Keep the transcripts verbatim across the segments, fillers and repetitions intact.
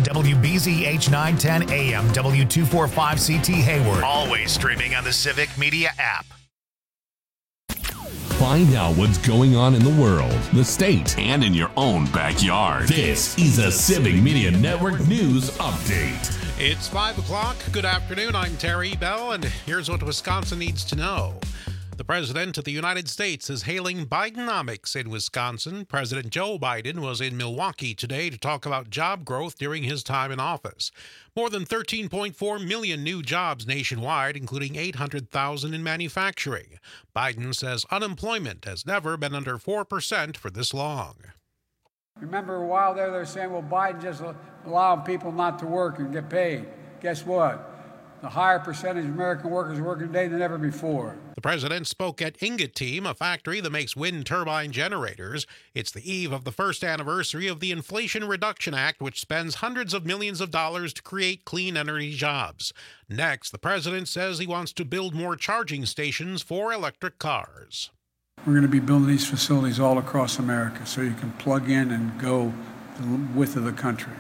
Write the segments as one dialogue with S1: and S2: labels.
S1: on W B Z H nine ten A M, W two forty-five C T Hayward. Always streaming on the Civic Media app.
S2: Find out what's going on in the world, the state, and in your own backyard. This is a Civic Media Network News Update.
S3: It's five o'clock. Good afternoon. I'm Terry Bell, and here's what Wisconsin needs to know. The President of the United States is hailing Bidenomics in Wisconsin. President Joe Biden was in Milwaukee today to talk about job growth during his time in office. More than thirteen point four million new jobs nationwide, including eight hundred thousand in manufacturing. Biden says unemployment has never been under four percent for this long.
S4: Remember a while there they were saying, well, Biden just allowing people not to work and get paid. Guess what? The higher percentage of American workers working today than ever before.
S3: The president spoke at Ingeteam, a factory that makes wind turbine generators. It's the eve of the first anniversary of the Inflation Reduction Act, which spends hundreds of millions of dollars to create clean energy jobs. Next, the president says he wants to build more charging stations for electric cars.
S4: We're going to be building these facilities all across America so you can plug in and go the width of the country.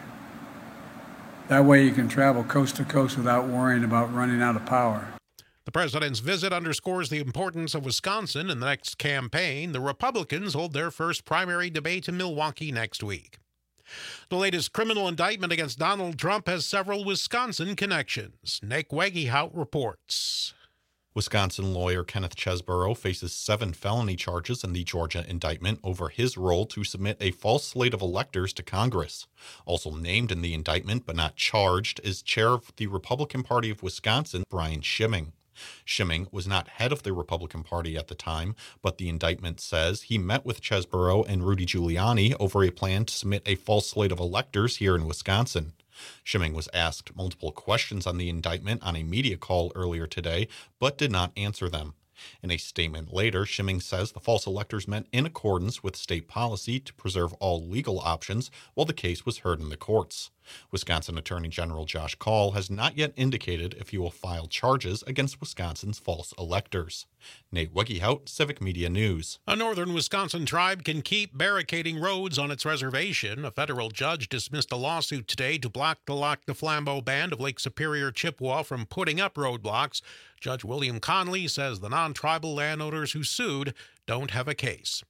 S4: That way you can travel coast to coast without worrying about running out of power.
S3: The president's visit underscores the importance of Wisconsin in the next campaign. The Republicans hold their first primary debate in Milwaukee next week. The latest criminal indictment against Donald Trump has several Wisconsin connections. Nick Wegehout reports.
S5: Wisconsin lawyer Kenneth Chesborough faces seven felony charges in the Georgia indictment over his role to submit a false slate of electors to Congress. Also named in the indictment but not charged is chair of the Republican Party of Wisconsin, Brian Schimming. Schimming was not head of the Republican Party at the time, but the indictment says he met with Chesborough and Rudy Giuliani over a plan to submit a false slate of electors here in Wisconsin. Schimming was asked multiple questions on the indictment on a media call earlier today, but did not answer them. In a statement later, Schimming says the false electors met in accordance with state policy to preserve all legal options while the case was heard in the courts. Wisconsin Attorney General Josh Kaul has not yet indicated if he will file charges against Wisconsin's false electors. Nate Wegehout, Civic Media News.
S3: A northern Wisconsin tribe can keep barricading roads on its reservation. A federal judge dismissed a lawsuit today to block the Lac du Flambeau Band of Lake Superior Chippewa from putting up roadblocks. Judge William Conley says the non-tribal landowners who sued don't have a case.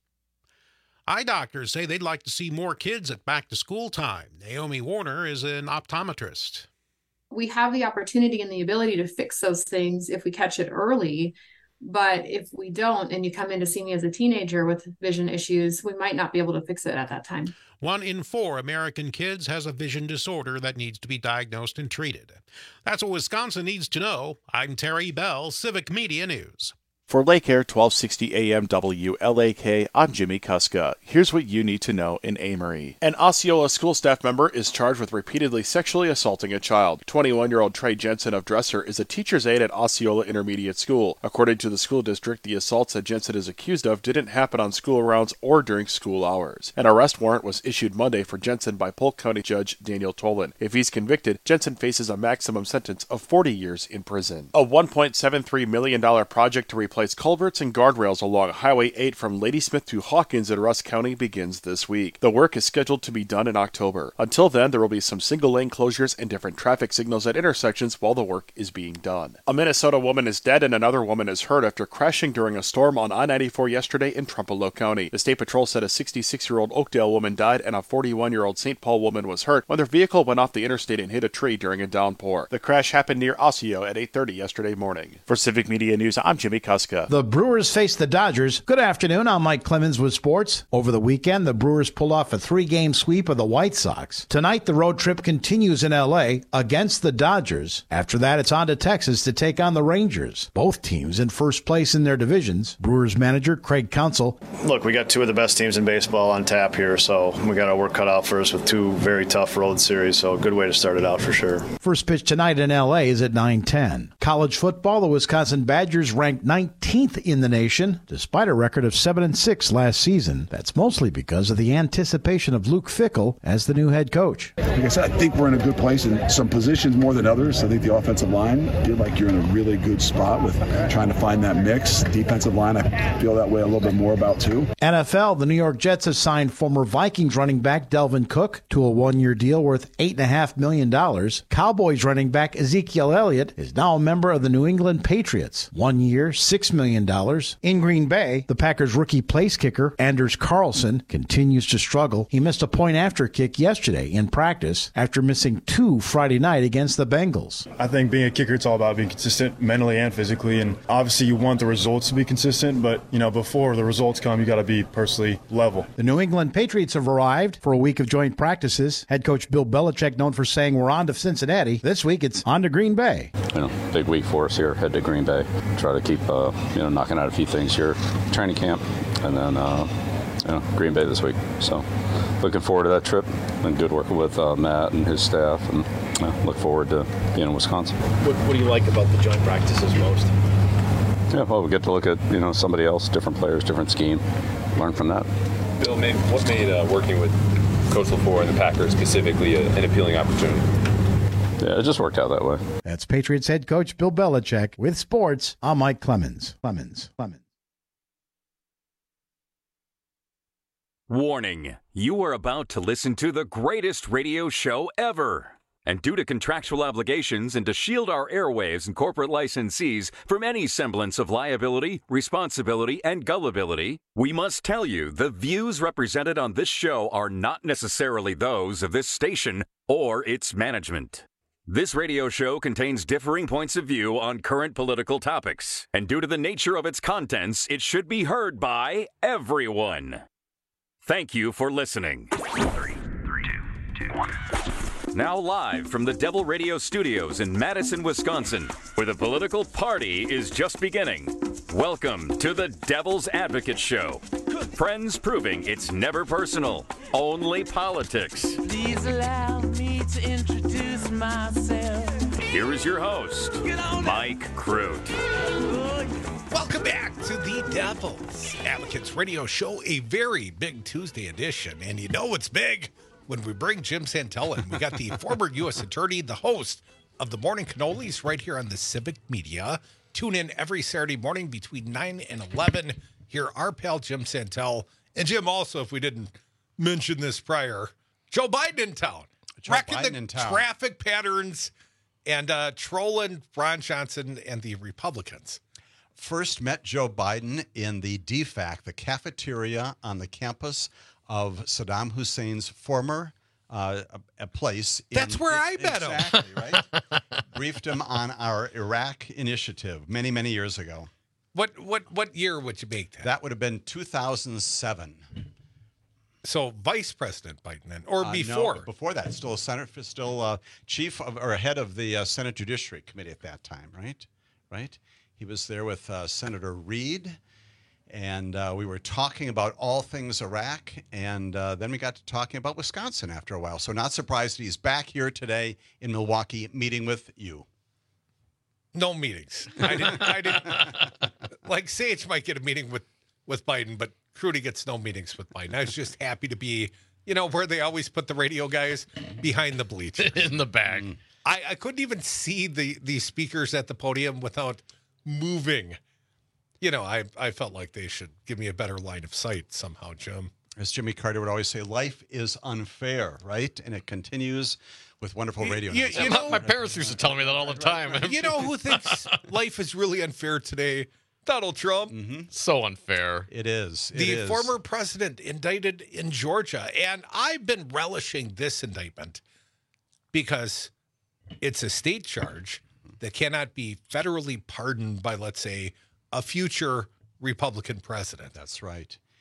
S3: Eye doctors say they'd like to see more kids at back-to-school time. Naomi Warner is an optometrist.
S6: We have the opportunity and the ability to fix those things if we catch it early. But if we don't, and you come in to see me as a teenager with vision issues, we might not be able to fix it at that time.
S3: One in four American kids has a vision disorder that needs to be diagnosed and treated. That's what Wisconsin needs to know. I'm Terry Bell, Civic Media News.
S7: For Lake Air twelve sixty A M W L A K, I'm Jimmy Kuska. Here's what you need to know in Amory. An Osceola school staff member is charged with repeatedly sexually assaulting a child. twenty-one-year-old Trey Jensen of Dresser is a teacher's aide at Osceola Intermediate School. According to the school district, the assaults that Jensen is accused of didn't happen on school rounds or during school hours. An arrest warrant was issued Monday for Jensen by Polk County Judge Daniel Tolan. If he's convicted, Jensen faces a maximum sentence of forty years in prison. A one point seven three million dollars project to replace culverts and guardrails along Highway eight from Ladysmith to Hawkins in Russ County begins this week. The work is scheduled to be done in October. Until then, there will be some single-lane closures and different traffic signals at intersections while the work is being done. A Minnesota woman is dead and another woman is hurt after crashing during a storm on I ninety-four yesterday in Trumpeldor County. The State Patrol said a sixty-six-year-old Oakdale woman died and a forty-one-year-old Saint Paul woman was hurt when their vehicle went off the interstate and hit a tree during a downpour. The crash happened near Osseo at eight thirty yesterday morning. For Civic Media News, I'm Jimmy Kuska.
S8: The Brewers face the Dodgers. Good afternoon, I'm Mike Clemens with sports. Over the weekend, the Brewers pulled off a three-game sweep of the White Sox. Tonight, the road trip continues in L A against the Dodgers. After that, it's on to Texas to take on the Rangers. Both teams in first place in their divisions. Brewers manager Craig Counsell.
S9: Look, we got two of the best teams in baseball on tap here, so we got our work cut out for us with two very tough road series, so a good way to start it out for sure.
S8: First pitch tonight in L A is at nine ten. College football, the Wisconsin Badgers ranked nineteenth in the nation, despite a record of seven and six last season. That's mostly because of the anticipation of Luke Fickell as the new head coach.
S10: Like I said, I think we're in a good place in some positions more than others. I think the offensive line, I feel like you're in a really good spot with trying to find that mix. Defensive line, I feel that way a little bit more about too.
S8: N F L, the New York Jets have signed former Vikings running back Delvin Cook to a one-year deal worth eight point five million dollars. Cowboys running back Ezekiel Elliott is now a member of the New England Patriots. One year, six million dollars. In Green Bay, the Packers rookie place kicker Anders Carlson continues to struggle. He missed a point-after kick yesterday in practice after missing two Friday night against the Bengals.
S11: I think being a kicker, it's all about being consistent mentally and physically, and obviously you want the results to be consistent, but you know, before the results come, you got to be personally level.
S8: The New England Patriots have arrived for a week of joint practices. Head coach Bill Belichick, known for saying we're on to Cincinnati. This week it's on to Green Bay.
S12: You know, big week for us here. Head to Green Bay. Try to keep uh, you know knocking out a few things here. Training camp, and then uh, you know Green Bay this week. So looking forward to that trip. Been good working with uh, Matt and his staff, and uh, look forward to being in Wisconsin.
S13: What, what do you like about the joint practices most?
S12: Yeah, well, we get to look at you know somebody else, different players, different scheme, learn from that.
S14: Bill, made, what made uh, working with Coach LaFleur and the Packers specifically a, an appealing opportunity?
S12: Yeah, it just worked out that way.
S8: That's Patriots head coach Bill Belichick. With sports, I'm Mike Clemens. Clemens. Clemens.
S15: Warning, you are about to listen to the greatest radio show ever. And due to contractual obligations and to shield our airwaves and corporate licensees from any semblance of liability, responsibility, and gullibility, we must tell you the views represented on this show are not necessarily those of this station or its management. This radio show contains differing points of view on current political topics, and due to the nature of its contents, it should be heard by everyone. Thank you for listening. Three, three, two, two, one. Now live from the Devil Radio Studios in Madison, Wisconsin, where the political party is just beginning. Welcome to the Devil's Advocate Show. Friends proving it's never personal, only politics.
S16: Please allow me to introduce myself.
S15: Here is your host, Mike Crute.
S3: Welcome back to the Devil's Advocates Radio Show, a very big Tuesday edition. And you know what's big? When we bring Jim Santel in, we got the former U S attorney, the host of the Morning Cannolis right here on the Civic Media. Tune in every Saturday morning between nine and eleven. Hear our pal Jim Santel. And Jim, also, if we didn't mention this prior, Joe Biden in town.
S17: Joe
S3: Wrecking
S17: Biden
S3: the
S17: in town.
S3: Traffic patterns and uh, trolling Ron Johnson and the Republicans.
S17: First met Joe Biden in the D FAC, the cafeteria on the campus of Saddam Hussein's former uh, a, a place.
S3: That's
S17: in,
S3: where I met
S17: exactly, him. Right? Briefed him on our Iraq initiative many, many years ago.
S3: What what what year would you make that?
S17: That would have been two thousand seven.
S3: So Vice President Biden then, or
S17: Uh,
S3: before?
S17: no, before that, still a senator, still uh, chief of, or head of the uh, Senate Judiciary Committee at that time, right? Right. He was there with uh, Senator Reid. And uh, we were talking about all things Iraq, and uh, then we got to talking about Wisconsin after a while. So not surprised he's back here today in Milwaukee meeting with you.
S3: No meetings. I didn't. I didn't. Like Sage might get a meeting with, with Biden, but Crudy gets no meetings with Biden. I was just happy to be, you know, where they always put the radio guys behind the bleachers.
S18: In the back.
S3: Mm. I, I couldn't even see the, the speakers at the podium without moving. You know, I I felt like they should give me a better line of sight somehow, Jim.
S17: As Jimmy Carter would always say, life is unfair, right? And it continues with wonderful radio.
S3: You, you know,
S18: my parents used to tell me that all the time.
S3: You know who thinks life is really unfair today? Donald Trump.
S17: Mm-hmm.
S18: So unfair.
S17: It is. It
S3: the
S17: is.
S3: former president indicted in Georgia. And I've been relishing this indictment because it's a state charge that cannot be federally pardoned by, let's say, a future Republican president.
S17: That's right.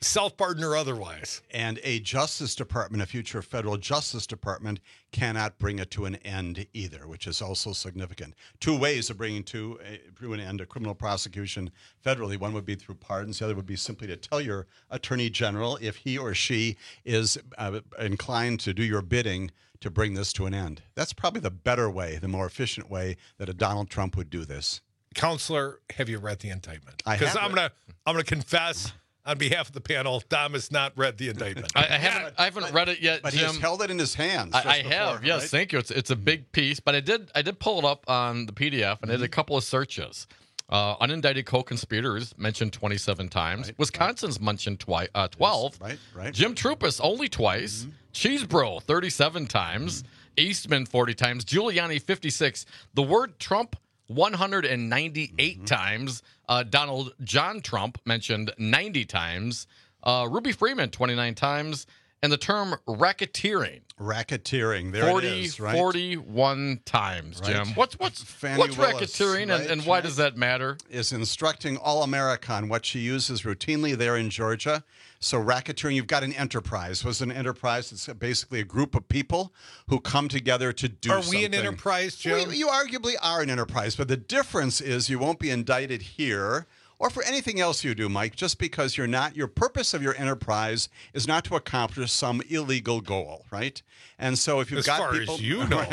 S19: self-pardon or otherwise.
S17: And a Justice Department, a future federal Justice Department, cannot bring it to an end either, which is also significant. Two ways of bringing to, a, to an end a criminal prosecution federally. One would be through pardons. The other would be simply to tell your attorney general if he or she is uh, inclined to do your bidding to bring this to an end. That's probably the better way, the more efficient way that a Donald Trump would do this.
S19: Counselor, have you read the indictment?
S17: I
S19: Because
S17: have
S19: I'm
S17: read-
S19: gonna I'm gonna confess on behalf of the panel, Dom has not read the indictment.
S18: I, I haven't. I haven't read it yet,
S17: But
S18: Jim.
S17: he has held it in his hands.
S18: I,
S17: just
S18: I
S17: before,
S18: have. Yes,
S17: right?
S18: thank you. It's it's a big piece, but I did I did pull it up on the P D F and I did a couple of searches. Uh, unindicted co-conspirators mentioned twenty-seven times.
S17: Right,
S18: Wisconsin's mentioned twi- uh, twelve.
S17: Right, right.
S18: Jim Trupus only twice. Cheesebro thirty-seven times. Eastman forty times. Giuliani fifty-six. The word Trump one hundred ninety-eight times. Uh, Donald John Trump mentioned ninety times. Uh, Ruby Freeman twenty-nine times. And the term racketeering.
S17: Racketeering. There
S18: forty,
S17: it is, right?
S18: forty-one times,
S17: Right.
S18: Jim. What's what's
S17: Fannie
S18: what's
S17: Willis,
S18: racketeering,
S17: right,
S18: and, and why
S17: right.
S18: does that matter?
S17: Is instructing all America on what she uses routinely there in Georgia. So racketeering, you've got an enterprise. Was an enterprise? It's basically a group of people who come together to do
S19: Are
S17: something.
S19: we an enterprise, Jim?
S17: We, you arguably are an enterprise, but the difference is you won't be indicted here or for anything else you do, Mike, just because you're not, your purpose of your enterprise is not to accomplish some illegal goal, right? And so if you've
S19: As
S17: got
S19: far as
S17: people,
S19: you know.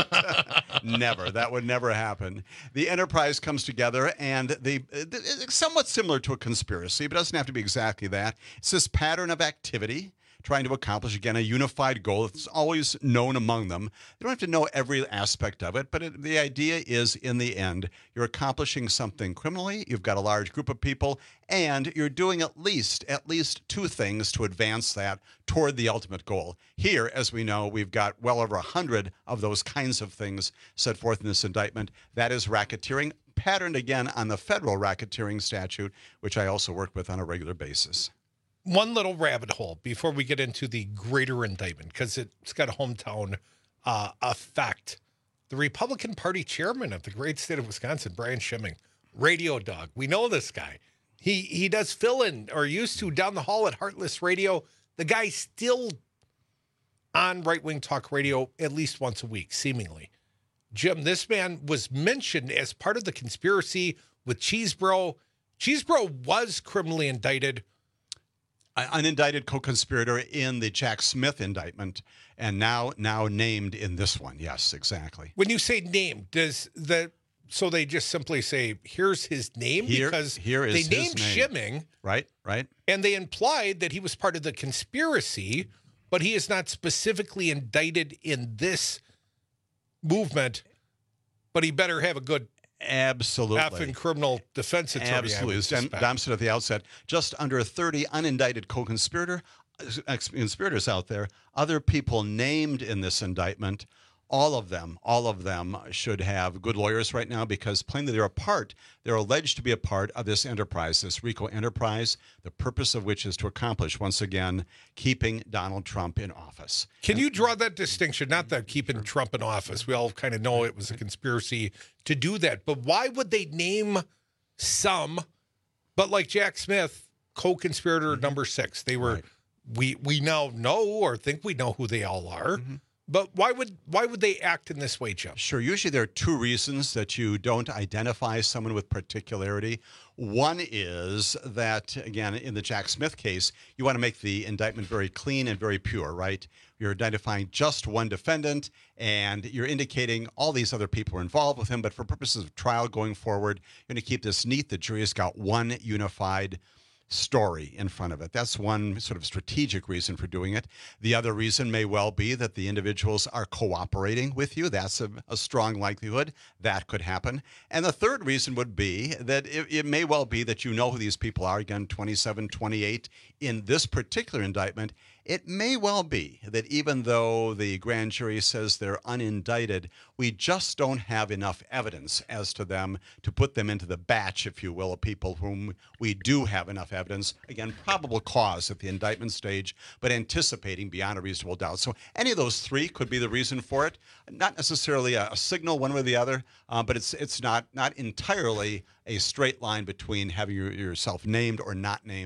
S17: never, that would never happen. The enterprise comes together, and the it's somewhat similar to a conspiracy, but it doesn't have to be exactly that. It's this pattern of activity trying to accomplish, again, a unified goal. It's always known among them. They don't have to know every aspect of it, but it, the idea is, in the end, you're accomplishing something criminally, you've got a large group of people, and you're doing at least, at least two things to advance that toward the ultimate goal. Here, as we know, we've got well over a hundred of those kinds of things set forth in this indictment. That is racketeering, patterned, again, on the federal racketeering statute, which I also work with on a regular basis.
S19: One little rabbit hole before we get into the greater indictment, because it's got a hometown uh, effect. The Republican Party chairman of the great state of Wisconsin, Brian Schimming, Radio Dog. We know this guy. He he does fill-in, or used to, down the hall at Heartless Radio. The guy's still on right-wing talk radio at least once a week, seemingly. Jim, this man was mentioned as part of the conspiracy with Cheesebro. Cheesebro was criminally indicted.
S17: An unindicted co-conspirator in the Jack Smith indictment, and now now named in this one. Yes, exactly.
S19: When you say named, does the so they just simply say, here's his name?
S17: Here-
S19: because
S17: here is
S19: they
S17: his
S19: named
S17: name.
S19: Schimming,
S17: Right, right.
S19: and they implied that he was part of the conspiracy, but he is not specifically indicted in this movement, but he better have a good
S17: Absolutely.
S19: effing criminal defense attorney. I would
S17: Absolutely. As Dom,
S19: suspect.
S17: Dom said at the outset, just under thirty unindicted co-conspirator ex- conspirators out there, other people named in this indictment. All of them, all of them should have good lawyers right now because plainly they're a part, they're alleged to be a part of this enterprise, this RICO enterprise, the purpose of which is to accomplish, once again, keeping Donald Trump in office.
S19: Can you draw that distinction? Not that keeping Trump in office. We all kind of know it was a conspiracy to do that. But why would they name some, but like Jack Smith, co-conspirator
S17: Mm-hmm.
S19: number six? They were, we we now know or think we know who they all are.
S17: Mm-hmm.
S19: But why would why would they act in this way, Jim?
S17: Sure. Usually there are two reasons that you don't identify someone with particularity. One is that, again, in the Jack Smith case, you want to make the indictment very clean and very pure, right? You're identifying just one defendant, and you're indicating all these other people are involved with him. But for purposes of trial going forward, you're going to keep this neat. The jury has got one unified story in front of it. That's one sort of strategic reason for doing it. The other reason may well be that the individuals are cooperating with you. That's a, a strong likelihood that could happen. And the third reason would be that it, it may well be that you know who these people are. Again, twenty-seven, twenty-eight in this particular indictment. It may well be that even though the grand jury says they're unindicted, we just don't have enough evidence as to them to put them into the batch, if you will, of people whom we do have enough evidence. Again, probable cause at the indictment stage, but anticipating beyond a reasonable doubt. So any of those three could be the reason for it. Not necessarily a, a signal one way or the other, uh, but it's it's not not entirely a straight line between having your, yourself named or not named.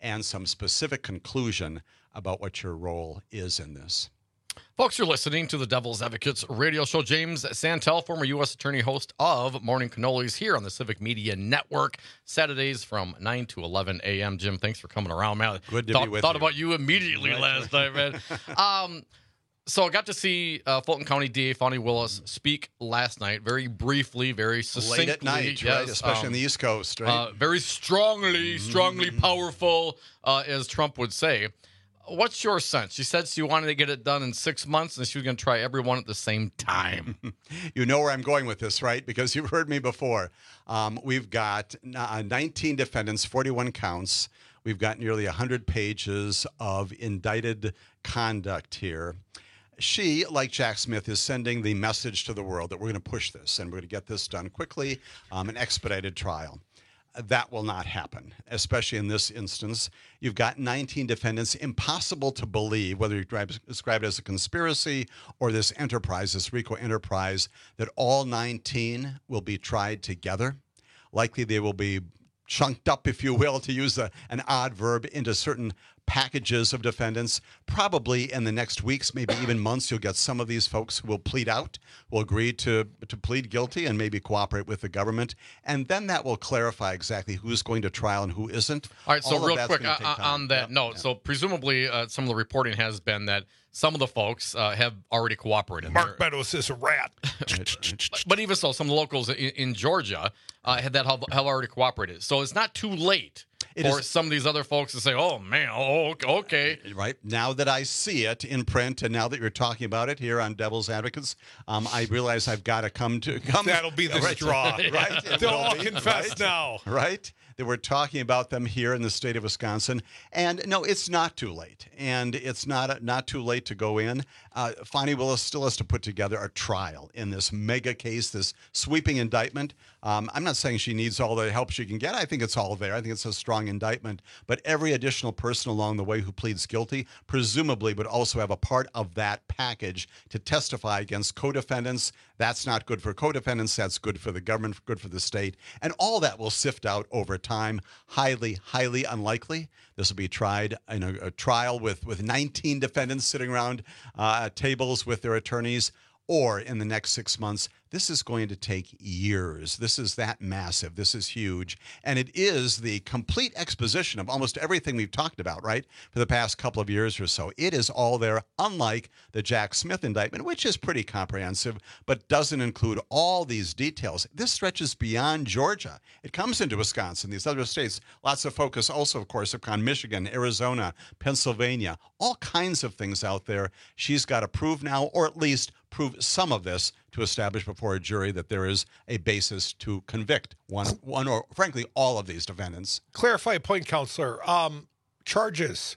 S17: and some specific conclusion about what your role is in this.
S18: Folks, you're listening to the Devil's Advocates radio show. James Santel, former U S attorney, host of Morning Cannolis here on the Civic Media Network, Saturdays from nine to eleven a.m. Jim, thanks for coming around, man.
S17: Good to
S18: thought,
S17: be with
S18: Thought
S17: you.
S18: about you immediately
S17: Right.
S18: last night, man. Um, so I got to see uh, Fulton County D A Fani Willis speak last night, very briefly, very succinctly.
S17: Late at night,
S18: yes,
S17: right? Especially
S18: um,
S17: on the East Coast, right?
S18: Uh, very strongly, strongly powerful, uh, as Trump would say. What's your sense? She said she wanted to get it done in six months, and she was going to try everyone at the same time.
S17: You know where I'm going with this, right? Because you've heard me before. Um, we've got uh, nineteen defendants, forty-one counts. We've got nearly one hundred pages of indicted conduct here. She, like Jack Smith, is sending the message to the world that we're going to push this and we're going to get this done quickly, um, an expedited trial. That will not happen, especially in this instance. You've got nineteen defendants, impossible to believe, whether you describe it as a conspiracy or this enterprise, this RICO enterprise, that all nineteen will be tried together. Likely they will be chunked up, if you will, to use a, an odd verb, into certain packages of defendants. Probably in the next weeks, maybe even months, you'll get some of these folks who will plead out, will agree to, to plead guilty and maybe cooperate with the government. And then that will clarify exactly who's going to trial and who isn't.
S18: All right, so
S17: All of
S18: real
S17: that's
S18: quick
S17: gonna
S18: uh,
S17: take time.
S18: on that
S17: Yep,
S18: note,
S17: yep.
S18: so presumably uh, some of the reporting has been that some of the folks uh, have already cooperated.
S19: Mark Meadows is a rat.
S18: but, but even so, some of the locals in, in Georgia uh, had that have, have already cooperated. So it's not too late
S17: It
S18: for
S17: is-
S18: some of these other folks to say, "Oh man, oh okay."
S17: Right. Now that I see it in print and now that you're talking about it here on Devil's Advocates, um, I realize I've got to come to come.
S19: That'll be the
S17: right,
S19: straw.
S17: Right. It
S19: They'll
S17: will
S19: all
S17: be,
S19: confess
S17: right?
S19: now.
S17: Right. That we're talking about them here in the state of Wisconsin. And no, it's not too late. And it's not not too late to go in. Uh, Fani Willis still has to put together a trial in this mega case, this sweeping indictment. Um, I'm not saying she needs all the help she can get. I think it's all there. I think it's a strong indictment. But every additional person along the way who pleads guilty presumably would also have a part of that package to testify against co-defendants. That's not good for co-defendants. That's good for the government, good for the state. And all that will sift out over time. Highly, highly unlikely. This will be tried in a, a trial with, with nineteen defendants sitting around uh, tables with their attorneys, or in the next six months. This is going to take years. This is that massive. This is huge. And it is the complete exposition of almost everything we've talked about, right, for the past couple of years or so. It is all there, unlike the Jack Smith indictment, which is pretty comprehensive, but doesn't include all these details. This stretches beyond Georgia. It comes into Wisconsin, these other states. Lots of focus also, of course, upon Michigan, Arizona, Pennsylvania, all kinds of things out there. She's got to prove now, or at least prove some of this to establish before a jury that there is a basis to convict one, one or frankly, all of these defendants.
S19: Clarify a point, Counselor. Um, charges.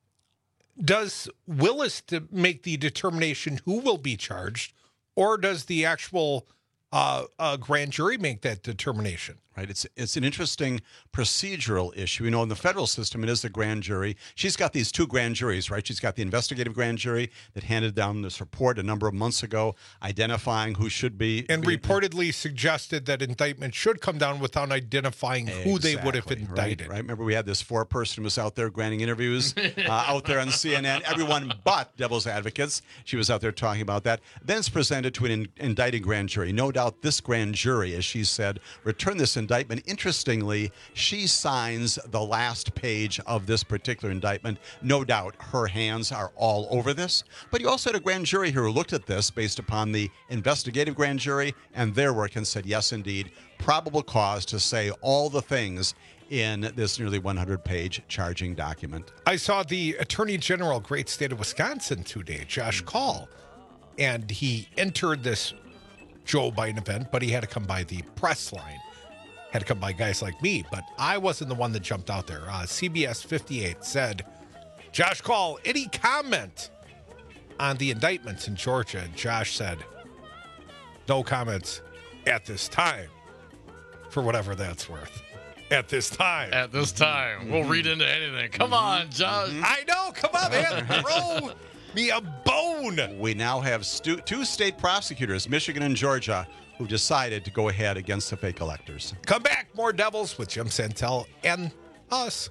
S19: Does Willis to make the determination who will be charged, or does the actual uh, uh, grand jury make that determination?
S17: Right. It's it's an interesting procedural issue. You know, in the federal system, it is the grand jury. She's got these two grand juries, right? She's got the investigative grand jury that handed down this report a number of months ago, identifying who should be.
S19: And
S17: be,
S19: reportedly suggested that indictment should come down without identifying who they would have
S17: Exactly,
S19: indicted.
S17: Right, right. Remember, we had this four-person who was out there granting interviews uh, out there on C N N. Everyone but Devil's Advocates. She was out there talking about that. Then it's presented to an in, indicted grand jury. No doubt this grand jury, as she said, returned this indictment. Interestingly, she signs the last page of this particular indictment. No doubt her hands are all over this. But you also had a grand jury here who looked at this based upon the investigative grand jury and their work and said, yes, indeed, probable cause to say all the things in this nearly one hundred page charging document.
S19: I saw the Attorney General, great state of Wisconsin today, Josh Kaul, and he entered this Joe Biden event, but he had to come by the press line. Had to come by guys like me, but I wasn't the one that jumped out there. Uh, C B S fifty-eight said, Josh Kaul, any comment on the indictments in Georgia? And Josh said, no comments at this time, for whatever that's worth. At this time.
S18: At this time. We'll read into anything. Come on, Josh.
S19: I know. Come on, man. Throw me a bone.
S17: We now have stu- two state prosecutors, Michigan and Georgia, who decided to go ahead against the fake electors.
S19: Come back. More Devils with Jim Santel and us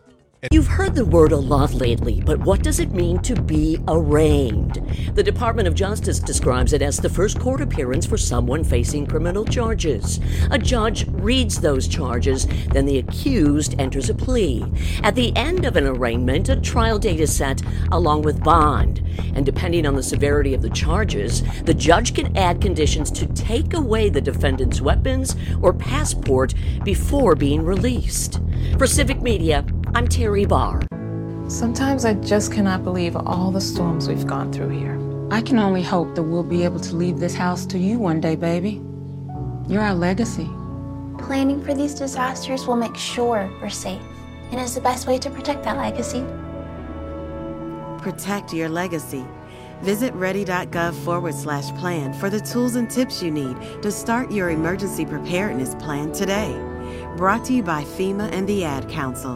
S20: You've heard the word a lot lately, but what does it mean to be arraigned? The Department of Justice describes it as the first court appearance for someone facing criminal charges. A judge reads those charges, then the accused enters a plea. At the end of an arraignment, a trial date is set along with bond. And depending on the severity of the charges, the judge can add conditions to take away the defendant's weapons or passport before being released. For Civic Media, I'm Terry Barr.
S21: Sometimes I just cannot believe all the storms we've gone through here.
S22: I can only hope that we'll be able to leave this house to you one day, baby. You're our legacy.
S23: Planning for these disasters will make sure we're safe, and is the best way to protect that legacy.
S24: Protect your legacy. Visit ready.gov forward slash plan for the tools and tips you need to start your emergency preparedness plan today. Brought to you by FEMA and the Ad Council.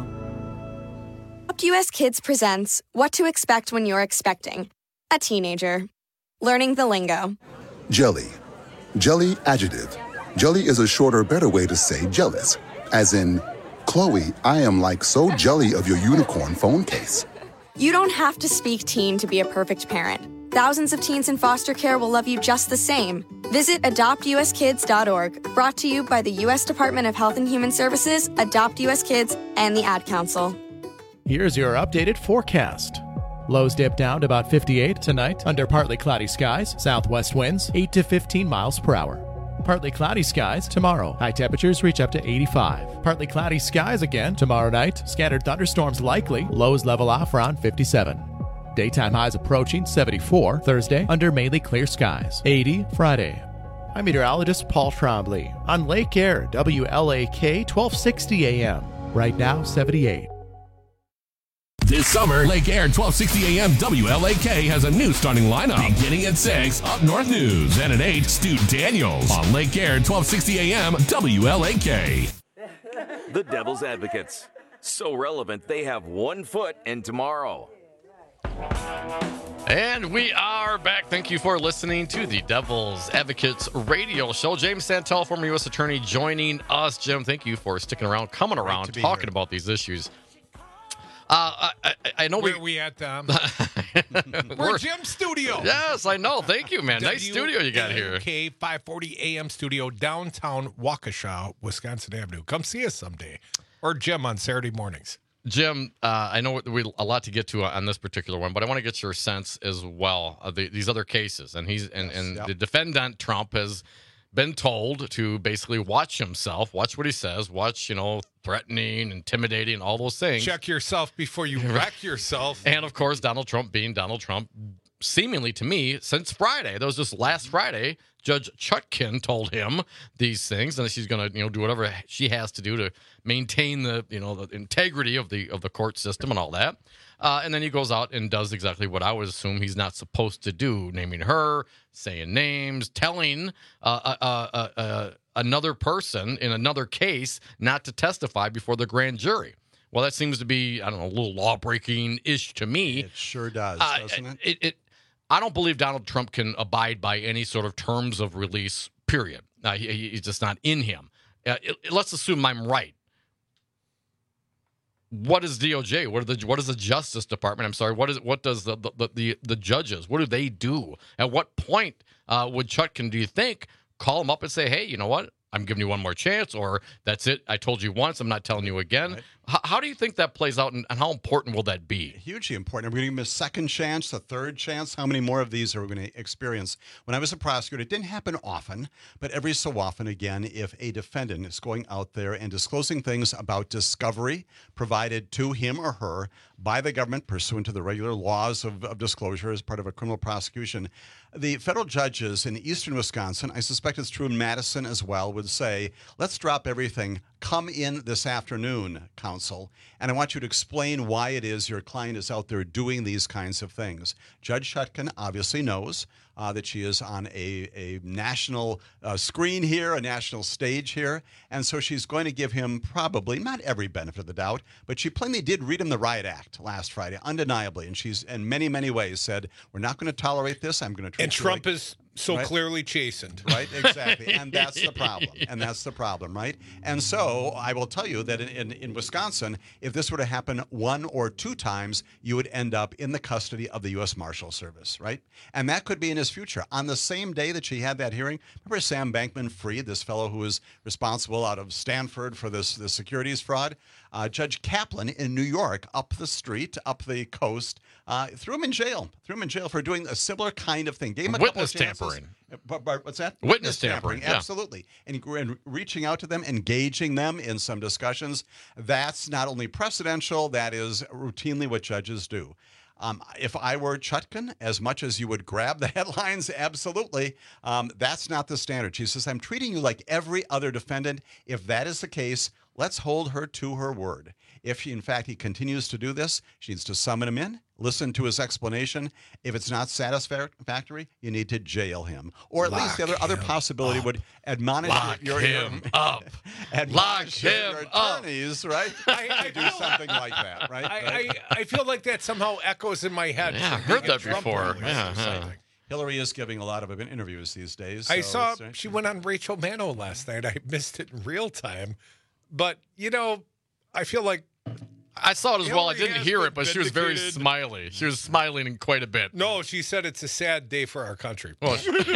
S25: U S Kids presents What to Expect When You're Expecting a Teenager. Learning the lingo.
S26: Jelly. Jelly adjective. Jelly is a shorter, better way to say jealous. As in, Chloe, I am like so jelly of your unicorn phone case.
S25: You don't have to speak teen to be a perfect parent. Thousands of teens in foster care will love you just the same. Visit adopt u s kids dot org, brought to you by the U S Department of Health and Human Services, Adopt U S Kids, and the Ad Council.
S27: Here's your updated forecast. Lows dip down to about fifty-eight tonight under partly cloudy skies, southwest winds eight to fifteen miles per hour. Partly cloudy skies tomorrow. High temperatures reach up to eighty-five. Partly cloudy skies again tomorrow night. Scattered thunderstorms likely. Lows level off around fifty-seven. Daytime highs approaching seventy-four Thursday under mainly clear skies. eighty Friday. I'm meteorologist Paul Trombley on Lake Air, W L A K twelve sixty A M. Right now, seventy-eight.
S2: This summer, Lake Air twelve sixty A M W L A K has a new starting lineup. Beginning at six, Up North News. And at eight, Stu Daniels on Lake Air twelve sixty A M W L A K.
S28: The Devil's Advocates. So relevant, they have one foot in tomorrow.
S18: And we are back. Thank you for listening to the Devil's Advocates radio show. James Santel, former U S attorney, joining us. Jim, thank you for sticking around, coming around, talking here. about these issues. Uh, I, I know
S19: Where
S18: we,
S19: are we at, Tom? We're Jim's studio.
S18: Yes, I know. Thank you, man. Nice studio you got here.
S19: K five forty A M studio, downtown Waukesha, Wisconsin Avenue. Come see us someday. Or Jim on Saturday mornings.
S18: Jim, uh, I know we a lot to get to on this particular one, but I want to get your sense as well of the, these other cases. And he's and, yes, and yep. the defendant Trump has been told to basically watch himself, watch what he says, watch, you know, threatening, intimidating, all those things.
S19: Check yourself before you wreck yourself.
S18: And of course, Donald Trump being Donald Trump, seemingly to me, since Friday, that was just last Friday, Judge Chutkan told him these things, and she's going to, you know, do whatever she has to do to maintain the, you know, the integrity of the of the court system and all that. Uh, and then he goes out and does exactly what I would assume he's not supposed to do, naming her, saying names, telling uh, uh, uh, uh, another person in another case not to testify before the grand jury. Well, that seems to be, I don't know, a little law-breaking-ish to me.
S17: It sure does,
S18: uh,
S17: doesn't it?
S18: It, it? I don't believe Donald Trump can abide by any sort of terms of release, period. Uh, he, he's just not in him. Uh, it, let's assume I'm right. What is D O J? What are the what is the Justice Department? I'm sorry. What is what does the the the, the judges? What do they do? At what point uh, would Chutkan, do you think, call him up and say, "Hey, you know what? I'm giving you one more chance," or "That's it. I told you once. I'm not telling you again." Right. H- how do you think that plays out, and, and how important will that be?
S17: Hugely important. Are we going to give him a second chance, a third chance? How many more of these are we going to experience? When I was a prosecutor, it didn't happen often, but every so often, again, if a defendant is going out there and disclosing things about discovery provided to him or her by the government pursuant to the regular laws of, of disclosure as part of a criminal prosecution, the federal judges in eastern Wisconsin, I suspect it's true in Madison as well, would say, let's drop everything. Come in this afternoon, counsel, and I want you to explain why it is your client is out there doing these kinds of things. Judge Chutkan obviously knows uh, that she is on a, a national uh, screen here, a national stage here, and so she's going to give him probably, not every benefit of the doubt, but she plainly did read him the riot act last Friday, undeniably, and she's in many, many ways said, we're not going to tolerate this. I'm going to treat
S19: And
S17: you
S19: Trump
S17: like-
S19: is So
S17: right?
S19: clearly chastened.
S17: Right, exactly. And that's the problem. And that's the problem, right? And so I will tell you that in, in, in Wisconsin, if this were to happen one or two times, you would end up in the custody of the U S Marshal Service, right? And that could be in his future. On the same day that she had that hearing, remember Sam Bankman-Fried, this fellow who was responsible out of Stanford for this, this securities fraud? Uh, Judge Kaplan in New York, up the street, up the coast, uh, threw him in jail. Threw him in jail for doing a similar kind of thing. Gave him a
S18: Witness
S17: couple of chances.
S18: tampering.
S17: But, but what's that?
S18: Witness, Witness tampering, yeah.
S17: Absolutely. And, and reaching out to them, engaging them in some discussions. That's not only precedential, that is routinely what judges do. Um, if I were Chutkan, as much as you would grab the headlines, absolutely, um, that's not the standard. She says, I'm treating you like every other defendant. If that is the case, let's hold her to her word. If, she, in fact, he continues to do this, she needs to summon him in, listen to his explanation. If it's not satisfactory, you need to jail him. Or at
S19: Lock
S17: least the other, other possibility
S19: up.
S17: would admonish
S18: Lock
S17: your,
S18: him
S17: your,
S18: up.
S17: admonish
S18: Lock
S17: your
S18: him up.
S17: attorneys, right?
S19: I, I
S17: to do
S19: feel,
S17: something like that, right?
S19: I,
S17: Right?
S19: I, I feel like that somehow echoes in my head.
S18: Yeah, I
S19: from
S18: heard
S19: being a
S18: that
S19: Trump
S18: before.
S19: rallies or
S18: Yeah, yeah.
S19: something.
S17: Hillary is giving a lot of interviews these days.
S19: I
S17: so
S19: saw
S17: it's, uh,
S19: she went on Rachel Maddow last night. I missed it in real time. But, you know, I feel like
S18: I saw it as well. I
S19: Hillary
S18: didn't
S19: has
S18: hear
S19: been
S18: it, but she was very
S19: vindicated.
S18: smiley. She was smiling quite a bit.
S19: No, she said it's a sad day for our country.
S18: Well,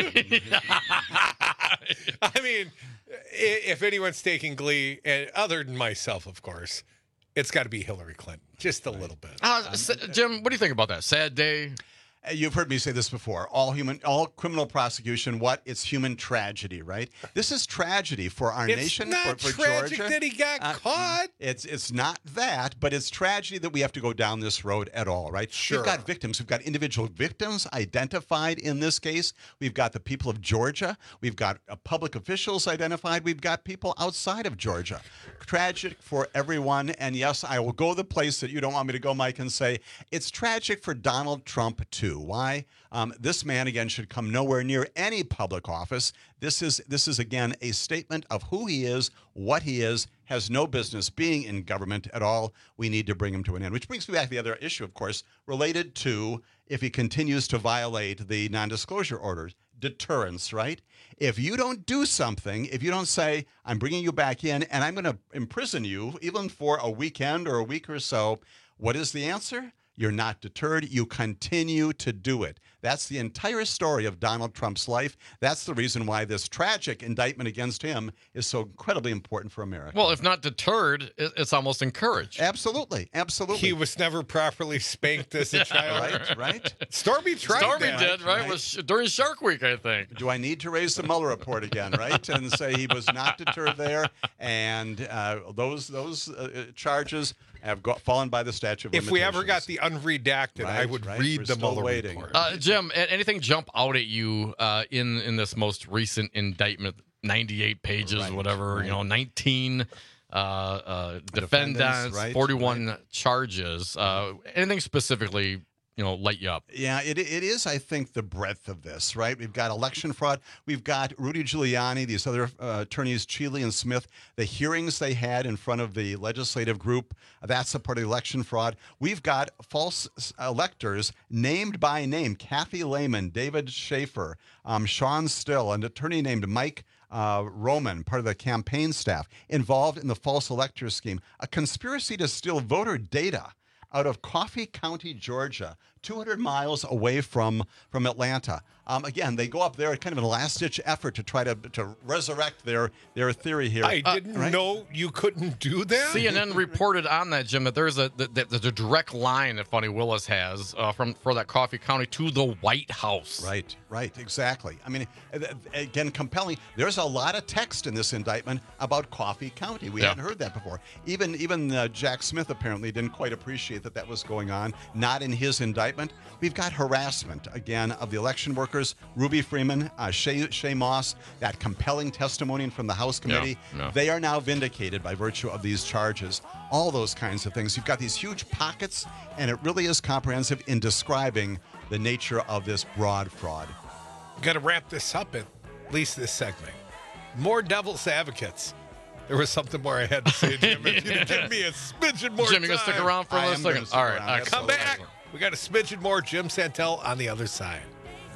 S19: I mean, i- if anyone's taking glee, and other than myself, of course, it's got to be Hillary Clinton, just a little bit.
S18: uh, s- Jim, what do you think about that? Sad day?
S17: You've heard me say this before. All human, all criminal prosecution, what? It's human tragedy, right? This is tragedy for our
S19: It's
S17: nation,
S19: not
S17: for, for
S19: tragic
S17: Georgia.
S19: that he got
S17: Uh,
S19: caught.
S17: It's it's not that, but it's tragedy that we have to go down this road at all, right?
S19: Sure.
S17: We've got victims. We've got individual victims identified in this case. We've got the people of Georgia. We've got uh, public officials identified. We've got people outside of Georgia. Tragic for everyone. And yes, I will go the place that you don't want me to go, Mike, and say it's tragic for Donald Trump too. Why? Um, this man again should come nowhere near any public office. This is this is again a statement of who he is, what he is. Has no business being in government at all. We need to bring him to an end. Which brings me back to the other issue, of course, related to if he continues to violate the non-disclosure orders. Deterrence, right? If you don't do something, if you don't say, I'm bringing you back in and I'm going to imprison you even for a weekend or a week or so, what is the answer? You're not deterred. You continue to do it. That's the entire story of Donald Trump's life. That's the reason why this tragic indictment against him is so incredibly important for America.
S18: Well, if not deterred, it- it's almost encouraged.
S17: Absolutely. Absolutely.
S19: He was never properly spanked as a child.
S17: Right, right.
S19: Stormy tried
S18: Stormy
S19: that.
S18: did, right?
S17: Right.
S18: Was during Shark Week, I think.
S17: Do I need to raise the Mueller report again, right? And say he was not deterred there, and uh, those those uh, charges have got, fallen by the statute of
S19: If we ever got
S17: limitations.
S19: the unredacted, I
S17: Right,
S19: would
S17: right.
S19: read
S17: We're
S19: the
S17: still
S19: Mueller
S17: waiting.
S19: report.
S18: Uh, Jim, a- anything jump out at you uh, in in this most recent indictment? ninety-eight pages,
S17: Right,
S18: whatever.
S17: right.
S18: You know, nineteen uh, uh,
S17: Defendants,
S18: defendants,
S17: right,
S18: forty-one charges. Uh, anything specifically, you know, light you up?
S17: Yeah, it, it is, I think, the breadth of this, right? We've got election fraud. We've got Rudy Giuliani, these other uh, attorneys, Cheeley and Smith, the hearings they had in front of the legislative group. That's a part of the election fraud. We've got false electors named by name, Kathy Lehman, David Schaefer, um, Sean Still, an attorney named Mike Uh, Roman, part of the campaign staff, involved in the false elector scheme, a conspiracy to steal voter data out of Coffee County, Georgia, two hundred miles away from, from Atlanta. Um, again, they go up there, kind of an last-ditch effort to try to to resurrect their their theory here.
S19: I didn't
S17: right?
S19: know you couldn't do that.
S18: C N N reported on that, Jim, that there's a that, that there's a direct line that Funny Willis has uh, from for that Coffee County to the White House.
S17: Right, right, exactly. I mean, again, compelling. There's a lot of text in this indictment about Coffee County. We
S18: Yeah.
S17: hadn't heard that before. Even even uh, Jack Smith apparently didn't quite appreciate that that was going on. Not in his indictment. We've got harassment, again, of the election workers. Ruby Freeman, uh, Shay, Shay Moss, that compelling testimony from the House committee.
S18: Yeah, yeah.
S17: They are now vindicated by virtue of these charges. All those kinds of things. You've got these huge pockets, and it really is comprehensive in describing the nature of this broad fraud.
S19: Got to wrap this up at least this segment. More devil's advocates. There was something more I had to say, Jim. If you'd give me a smidgen more
S18: Jim,
S19: time.
S18: you gonna stick around for
S17: I
S18: a
S17: am gonna
S18: second?
S17: stick
S18: All right,
S17: around,
S18: excellent.
S19: Come back. We got a smidgen more Jim Santel on the other side.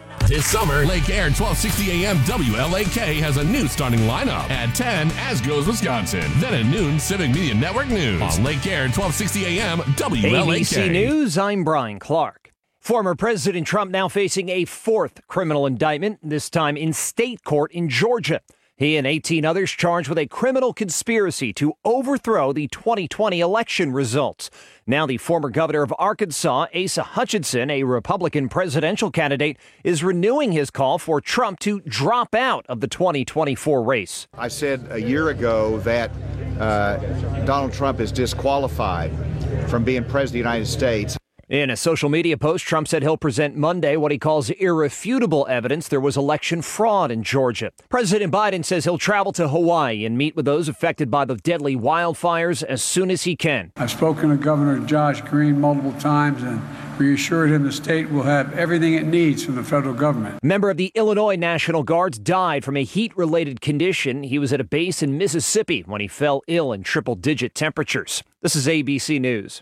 S2: This summer, Lake Air twelve sixty A M W L A K has a new starting lineup. At ten, As Goes Wisconsin. Then at noon, Civic Media Network News. On Lake Air twelve sixty A M W L A K.
S1: A B C News, I'm Brian Clark. Former President Trump now facing a fourth criminal indictment, this time in state court in Georgia. He and eighteen others charged with a criminal conspiracy to overthrow the twenty twenty election results. Now the former governor of Arkansas, Asa Hutchinson, a Republican presidential candidate, is renewing his call for Trump to drop out of the twenty twenty-four race.
S4: I said a year ago that uh, Donald Trump is disqualified from being president of the United States.
S1: In a social media post, Trump said he'll present Monday what he calls irrefutable evidence there was election fraud in Georgia. President Biden says he'll travel to Hawaii and meet with those affected by the deadly wildfires as soon as he can.
S5: I've spoken to Governor Josh Green multiple times and reassured him the state will have everything it needs from the federal government.
S1: A member of the Illinois National Guards died from a heat-related condition. He was at a base in Mississippi when he fell ill in triple-digit temperatures. This is A B C News.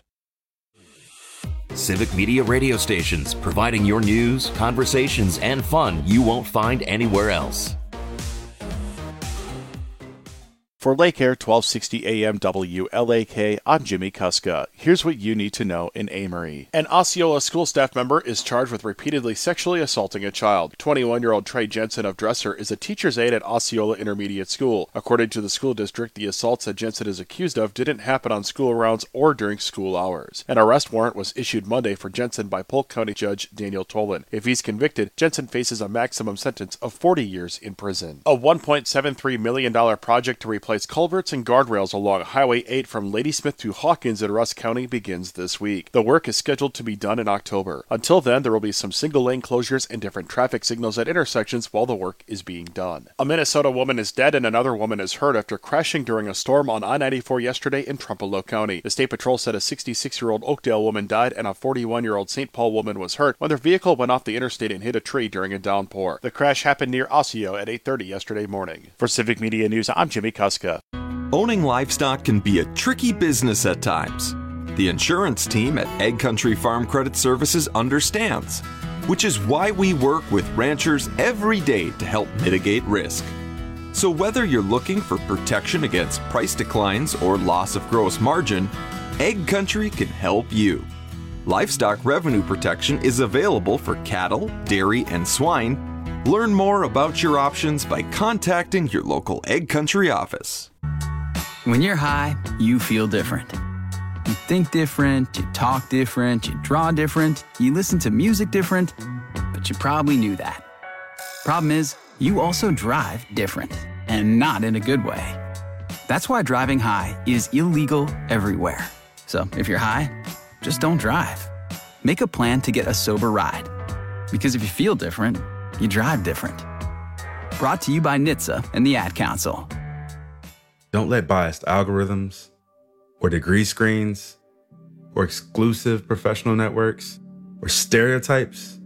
S6: Civic Media radio stations, providing your news, conversations, and fun you won't find anywhere else.
S7: For Lake Air twelve sixty A M W L A K, I'm Jimmy Kuska. Here's what you need to know in Amory. An Osceola school staff member is charged with repeatedly sexually assaulting a child. twenty-one-year-old Trey Jensen of Dresser is a teacher's aide at Osceola Intermediate School. According to the school district, the assaults that Jensen is accused of didn't happen on school rounds or during school hours. An arrest warrant was issued Monday for Jensen by Polk County Judge Daniel Tolan. If he's convicted, Jensen faces a maximum sentence of forty years in prison. A one point seven three million dollars project to replace culverts and guardrails along Highway eight from Ladysmith to Hawkins in Rusk County begins this week. The work is scheduled to be done in October. Until then, there will be some single-lane closures and different traffic signals at intersections while the work is being done. A Minnesota woman is dead and another woman is hurt after crashing during a storm on I ninety-four yesterday in Trumpeldor County. The State Patrol said a sixty-six-year-old Oakdale woman died and a forty-one-year-old Saint Paul woman was hurt when their vehicle went off the interstate and hit a tree during a downpour. The crash happened near Osseo at eight thirty yesterday morning. For Civic Media News, I'm Jimmy Kuska.
S9: Owning livestock can be a tricky business at times. The insurance team at Egg Country Farm Credit Services understands, which is why we work with ranchers every day to help mitigate risk. So whether you're looking for protection against price declines or loss of gross margin, Egg Country can help you. Livestock revenue protection is available for cattle, dairy, and swine. Learn more about your options by contacting your local Egg Country office.
S10: When you're high, you feel different. You think different, you talk different, you draw different, you listen to music different, but you probably knew that. Problem is, you also drive different, and not in a good way. That's why driving high is illegal everywhere. So if you're high, just don't drive. Make a plan to get a sober ride. Because if you feel different, you drive different. Brought to you by N H T S A and the Ad Council.
S11: Don't let biased algorithms or degree screens or exclusive professional networks or stereotypes.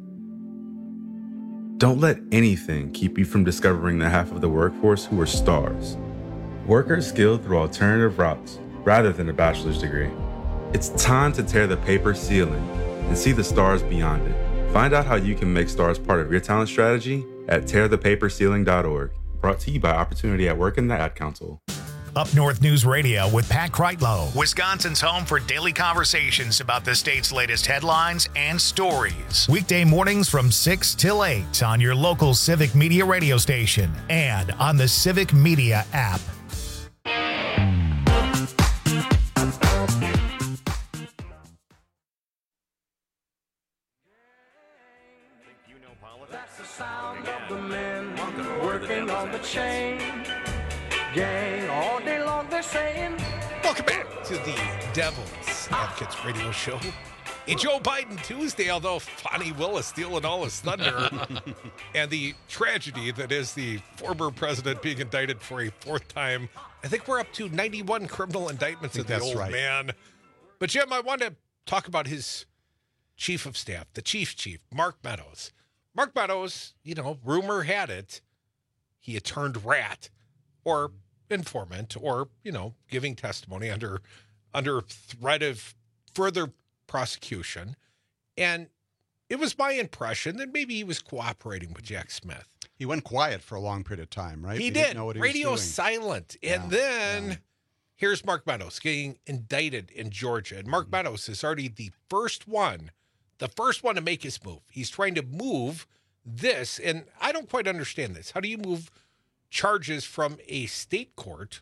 S11: Don't let anything keep you from discovering the half of the workforce who are stars. Workers skilled through alternative routes rather than a bachelor's degree. It's time to tear the paper ceiling and see the stars beyond it. Find out how you can make stars part of your talent strategy at tear the paper ceiling dot org. Brought to you by Opportunity at Work and the Ad Council.
S29: Up North News Radio with Pat Kreitlow, Wisconsin's home for daily conversations about the state's latest headlines and stories. Weekday mornings from six till eight on your local Civic Media radio station and on the Civic Media app.
S16: That's the sound of the men working on the chain gang all day long. They're saying,
S19: welcome back to the Devil's Advocates radio show. A Joe Biden Tuesday, although Fonnie Willis stealing all his thunder, and the tragedy that is the former president being indicted for a fourth time. I think we're up to ninety-one criminal indictments of the
S17: that's
S19: old
S17: right.
S19: man. But Jim, I want to talk about his chief of staff, the chief chief, Mark Meadows. Mark Meadows, you know, rumor had it, he had turned rat or informant or, you know, giving testimony under under threat of further prosecution. And it was my impression that maybe he was cooperating with Jack Smith.
S17: He went quiet for a long period of time, right?
S19: He,
S17: He
S19: did.
S17: didn't know what he was
S19: Radio
S17: doing.
S19: silent. And
S17: Yeah,
S19: then here's Mark Meadows getting indicted in Georgia. And Mark
S17: Mm-hmm.
S19: Meadows is already the first one, the first one to make his move. He's trying to move this. And I don't quite understand this. How do you move charges from a state court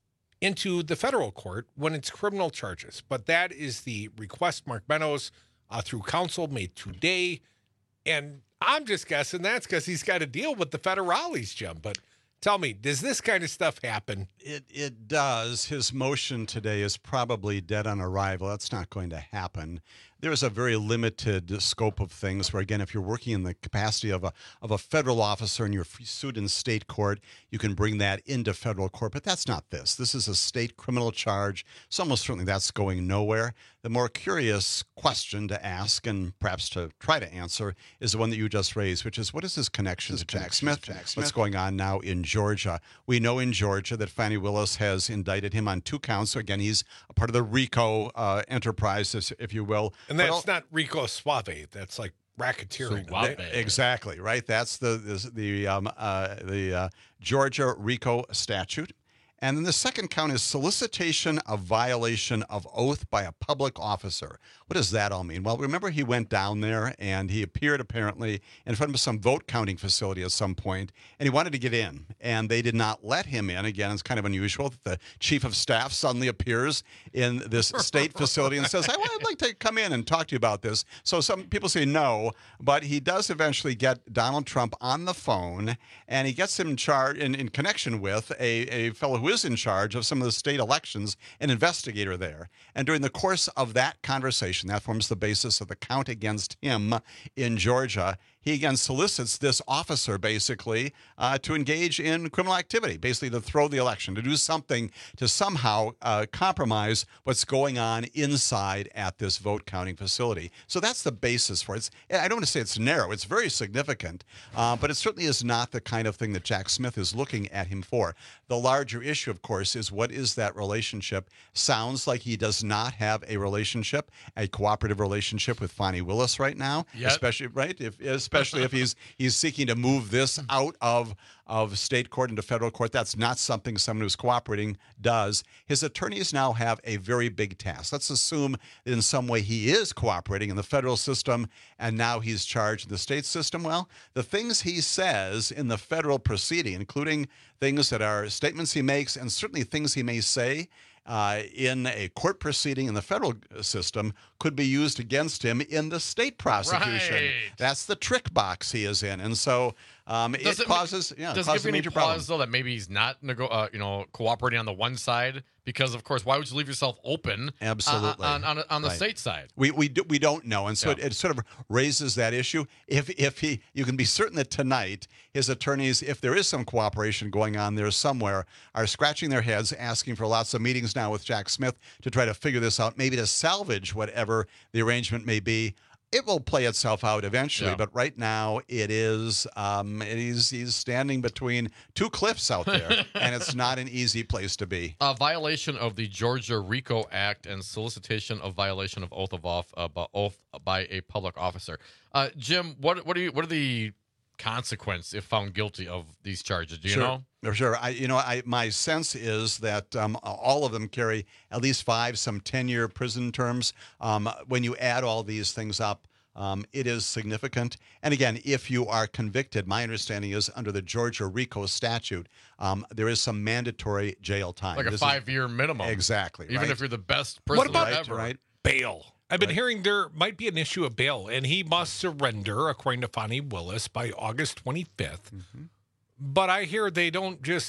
S19: into the federal court when it's criminal charges? But that is the request Mark Meadows uh, through counsel made today. And I'm just guessing that's because he's got to deal with the federales, Jim. But tell me, does this kind of stuff happen?
S17: It it does. His motion today is probably dead on arrival. That's not going to happen. There's a very limited scope of things where, again, if you're working in the capacity of a of a federal officer and you're sued in state court, you can bring that into federal court. But that's not this. This is a state criminal charge. So almost certainly that's going nowhere. The more curious question to ask and perhaps to try to answer is the one that you just raised, which is what is his connection to Jack Smith?
S7: Jack Smith?
S17: What's going on now in Georgia? We know in Georgia that Fani Willis has indicted him on two counts. So again, he's a part of the RICO uh, enterprise, if you will.
S19: And
S17: But
S19: that's
S17: al-
S19: not Rico Suave. That's like racketeering.
S17: E- Exactly right. That's the the the, um, uh, the uh, Georgia RICO statute, and then the second count is solicitation of violation of oath by a public officer. What does that all mean? Well, remember he went down there and he appeared apparently in front of some vote counting facility at some point, and he wanted to get in, and they did not let him in. Again, it's kind of unusual that the chief of staff suddenly appears in this state facility and says, "I would like to come in and talk to you about this." So some people say no, but he does eventually get Donald Trump on the phone, and he gets him in charge in, in connection with a, a fellow who is in charge of some of the state elections, an investigator there. And during the course of that conversation, that forms the basis of the count against him in Georgia. He again solicits this officer basically uh, to engage in criminal activity, basically to throw the election, to do something to somehow uh, compromise what's going on inside at this vote counting facility. So that's the basis for it. It's, I don't want to say it's narrow. It's very significant, uh, but it certainly is not the kind of thing that Jack Smith is looking at him for. The larger issue, of course, is what is that relationship? Sounds like he does not have a relationship, a cooperative relationship with Fani Willis right now,
S18: Yet.
S17: especially right if especially if he's he's seeking to move this out of of state court into federal court. That's not something someone who's cooperating does. His attorneys now have a very big task. Let's assume that in some way he is cooperating in the federal system and now he's charged in the state system. Well, the things he says in the federal proceeding, including things that are statements he makes and certainly things he may say Uh, in a court proceeding in the federal system, could be used against him in the state prosecution.
S18: Right.
S17: That's the trick box he is in, and so um, it,
S18: Does it
S17: causes
S18: ma-
S17: yeah,
S18: does
S17: it
S18: it
S17: causes
S18: give
S17: a
S18: me any
S17: major
S18: pause
S17: problem.
S18: though that maybe he's not nego- uh, you know cooperating on the one side? Because of course, why would you leave yourself open? uh,
S17: Absolutely.
S18: on on, on the
S17: Right.
S18: state side.
S17: We we do, we don't know, and so
S18: Yeah.
S17: it, it sort of raises that issue. If if he, you can be certain that tonight his attorneys, if there is some cooperation going on there somewhere, are scratching their heads, asking for lots of meetings now with Jack Smith to try to figure this out, maybe to salvage whatever the arrangement may be. It will play itself out eventually,
S18: Yeah.
S17: but right now it is. Um, he's he's standing between two cliffs out there, and it's not an easy place to be.
S18: A violation of the Georgia RICO Act and solicitation of violation of oath of off uh, by oath by a public officer. Uh, Jim, what what are you, what are the consequence if found guilty of these charges? Do you
S17: sure.
S18: know?
S17: For sure. I, you know, I my sense is that um, all of them carry at least five, some ten-year prison terms. Um, when you add all these things up, um, it is significant. And again, if you are convicted, my understanding is under the Georgia RICO statute, um, there is some mandatory jail time.
S18: Like a
S17: This is-
S18: five-year minimum.
S17: Exactly.
S18: Even
S17: right?
S18: if you're the best prisoner
S19: about-
S18: ever.
S17: right?
S19: Bail. I've been
S17: Right.
S19: hearing there might be an issue of bail, and he must surrender, according to Fani Willis, by August twenty-fifth.
S17: Mm-hmm.
S19: But I hear they don't just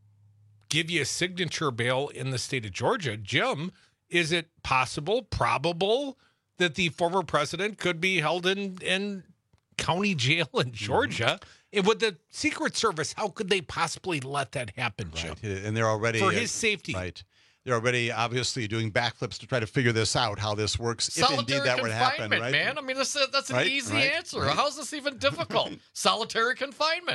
S19: give you a signature bail in the state of Georgia. Jim, is it possible, probable, that the former president could be held in, in county jail in Georgia? And with the Secret Service, how could they possibly let that happen, Jim?
S17: Right. And they're already
S19: For
S17: uh,
S19: his safety.
S17: Right. They're already obviously doing backflips to try to figure this out, how this works, if indeed
S18: Solitary
S17: that would happen,
S18: confinement,
S17: right?
S18: man. I mean, that's, a, that's an
S17: Right,
S18: easy
S17: right,
S18: answer.
S17: right.
S18: How's this even difficult? Solitary confinement.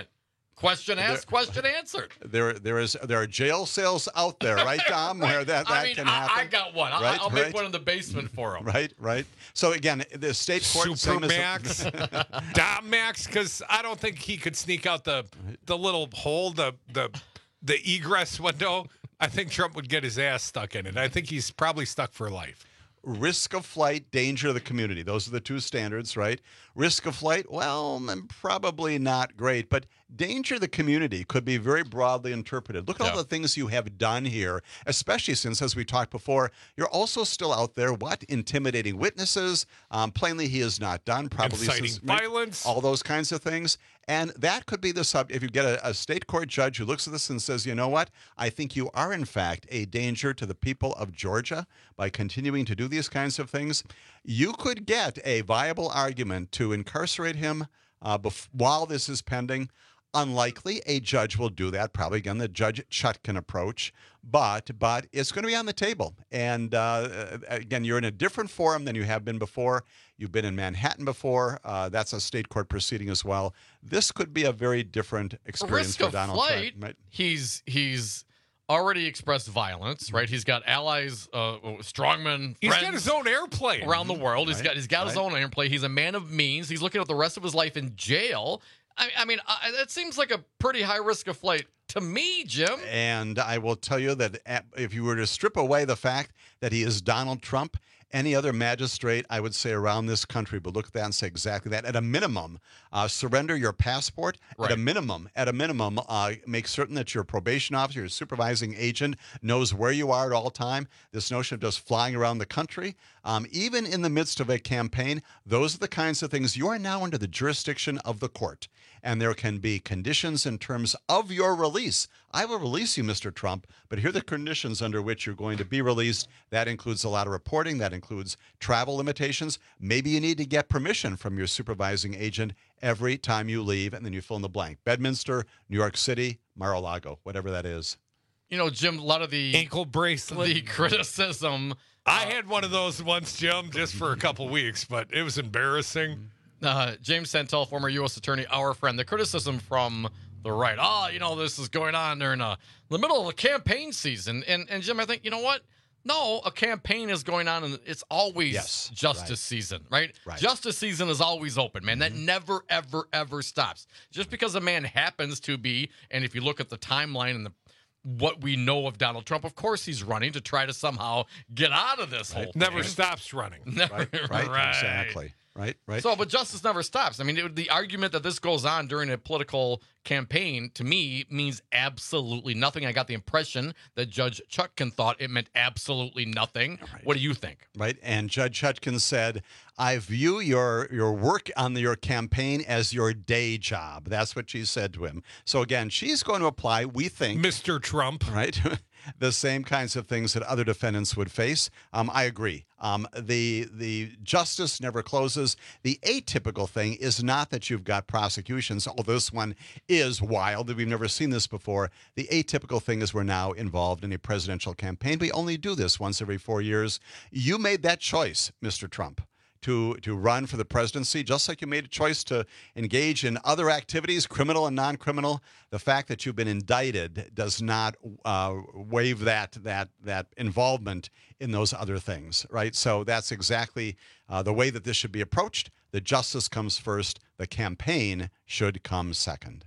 S18: Question asked, question answered.
S17: There, there is, there are jail cells out there, right, Tom, where that, that
S18: I mean,
S17: can
S18: I,
S17: happen.
S18: I got one. I'll,
S17: Right,
S18: I'll make
S17: right.
S18: one in the basement for him.
S17: Right, right. So again, the state court same as-
S19: Supermax, Dom Max, because I don't think he could sneak out the the little hole, the the the egress window. I think Trump would get his ass stuck in it. I think he's probably stuck for life.
S17: Risk of flight, danger to the community. Those are the two standards, right? Risk of flight, well, mm, probably not great, but danger to the community could be very broadly interpreted. Look at all
S18: Yeah.
S17: the things you have done here, especially since, as we talked before, you're also still out there, what? Intimidating witnesses. Um, plainly, he is not done. Probably
S19: Inciting
S17: sus- right?
S19: violence.
S17: All those kinds of things. And that could be the sub. If you get a, a state court judge who looks at this and says, you know what, I think you are, in fact, a danger to the people of Georgia by continuing to do these kinds of things, you could get a viable argument to incarcerate him uh, bef- while this is pending. Unlikely a judge will do that. Probably, again, the Judge Chutkan approach. But but it's going to be on the table. And uh, again, you're in a different forum than you have been before. You've been in Manhattan before. Uh, that's a state court proceeding as well. This could be a very different experience
S18: Risk
S17: for
S18: of
S17: Donald
S18: flight.
S17: Trump. Right?
S18: He's he's already expressed violence, right? He's got allies, uh, strongmen,
S19: He's
S18: friends
S19: got his own airplane
S18: around the world. He's
S17: Right,
S18: got he's got his
S17: right.
S18: own airplane. He's a man of means. He's looking at the rest of his life in jail. I, I mean, I, that seems like a pretty high risk of flight to me, Jim.
S17: And I will tell you that at- if you were to strip away the fact that he is Donald Trump, any other magistrate, I would say, around this country would look at that and say exactly that. At a minimum, uh, surrender your passport.
S18: Right.
S17: At a minimum, at a minimum, uh, make certain that your probation officer, your supervising agent, knows where you are at all time. This notion of just flying around the country, um, even in the midst of a campaign, those are the kinds of things. You are now under the jurisdiction of the court, and there can be conditions in terms of your release. I will release you, Mister Trump, but here are the conditions under which you're going to be released. That includes a lot of reporting. That includes travel limitations. Maybe you need to get permission from your supervising agent every time you leave, and then you fill in the blank. Bedminster, New York City, Mar-a-Lago, whatever that is.
S18: You know, Jim, a lot of the
S19: Ankle bracelet.
S18: the criticism.
S19: I had one of those once, Jim, just for a couple weeks, but it was embarrassing.
S18: Uh, James Santel, former U S attorney, our friend. The criticism from the right. Oh, you know, this is going on during uh, the middle of a campaign season. And, and Jim, I think, you know what? No, a campaign is going on, and it's always
S17: Yes,
S18: justice
S17: right.
S18: season, right?
S17: Right.
S18: Justice season is always open, man. That never, ever, ever stops. Just because a man happens to be, and if you look at the timeline and the what we know of Donald Trump, of course he's running to try to somehow get out of this whole thing.
S19: Never stops running.
S18: Never,
S17: Right, right, exactly. Right, right.
S18: So, but justice never stops. I mean, it, the argument that this goes on during a political campaign, to me, means absolutely nothing. I got the impression that Judge Chutkan thought it meant absolutely nothing.
S17: Right.
S18: What do you think?
S17: Right, and Judge Chutkan said, I view your your work on your campaign as your day job. That's what she said to him. So again, she's going to apply, we think,
S19: Mister Trump.
S17: right, the same kinds of things that other defendants would face. Um, I agree. Um, the the justice never closes. The atypical thing is not that you've got prosecutions, although this one is wild. We've never seen this before. The atypical thing is we're now involved in a presidential campaign. We only do this once every four years. You made that choice, Mister Trump, to to run for the presidency, just like you made a choice to engage in other activities, criminal and non-criminal. The fact that you've been indicted does not uh, waive that that that involvement in those other things, right? So that's exactly uh, the way that this should be approached. The justice comes first. The campaign should come second.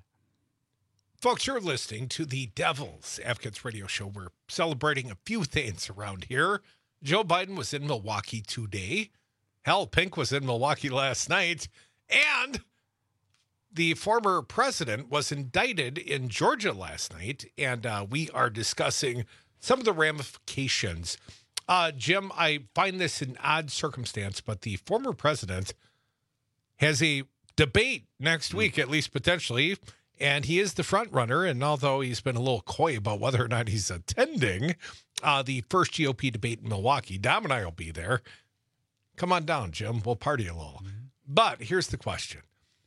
S19: Folks, you're listening to the Devil's Advocates Radio Show. We're celebrating a few things around here. Joe Biden was in Milwaukee today. Hal Pink was in Milwaukee last night. And the former president was indicted in Georgia last night. And uh, we are discussing some of the ramifications. Uh, Jim, I find this an odd circumstance, but the former president has a debate next week, at least potentially. And he is the front runner. And although he's been a little coy about whether or not he's attending uh, the first G O P debate in Milwaukee, Dom and I will be there. Come on down, Jim. We'll party a little. Mm-hmm. But here's the question.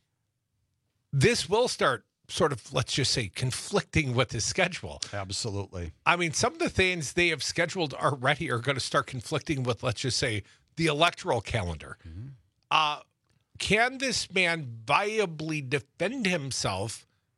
S19: This will start sort of, let's just say, conflicting with his schedule.
S17: Absolutely.
S19: I mean, some of the things they have scheduled already are going to start conflicting with, let's just say, the electoral calendar. Mm-hmm. Uh, can this man viably defend himself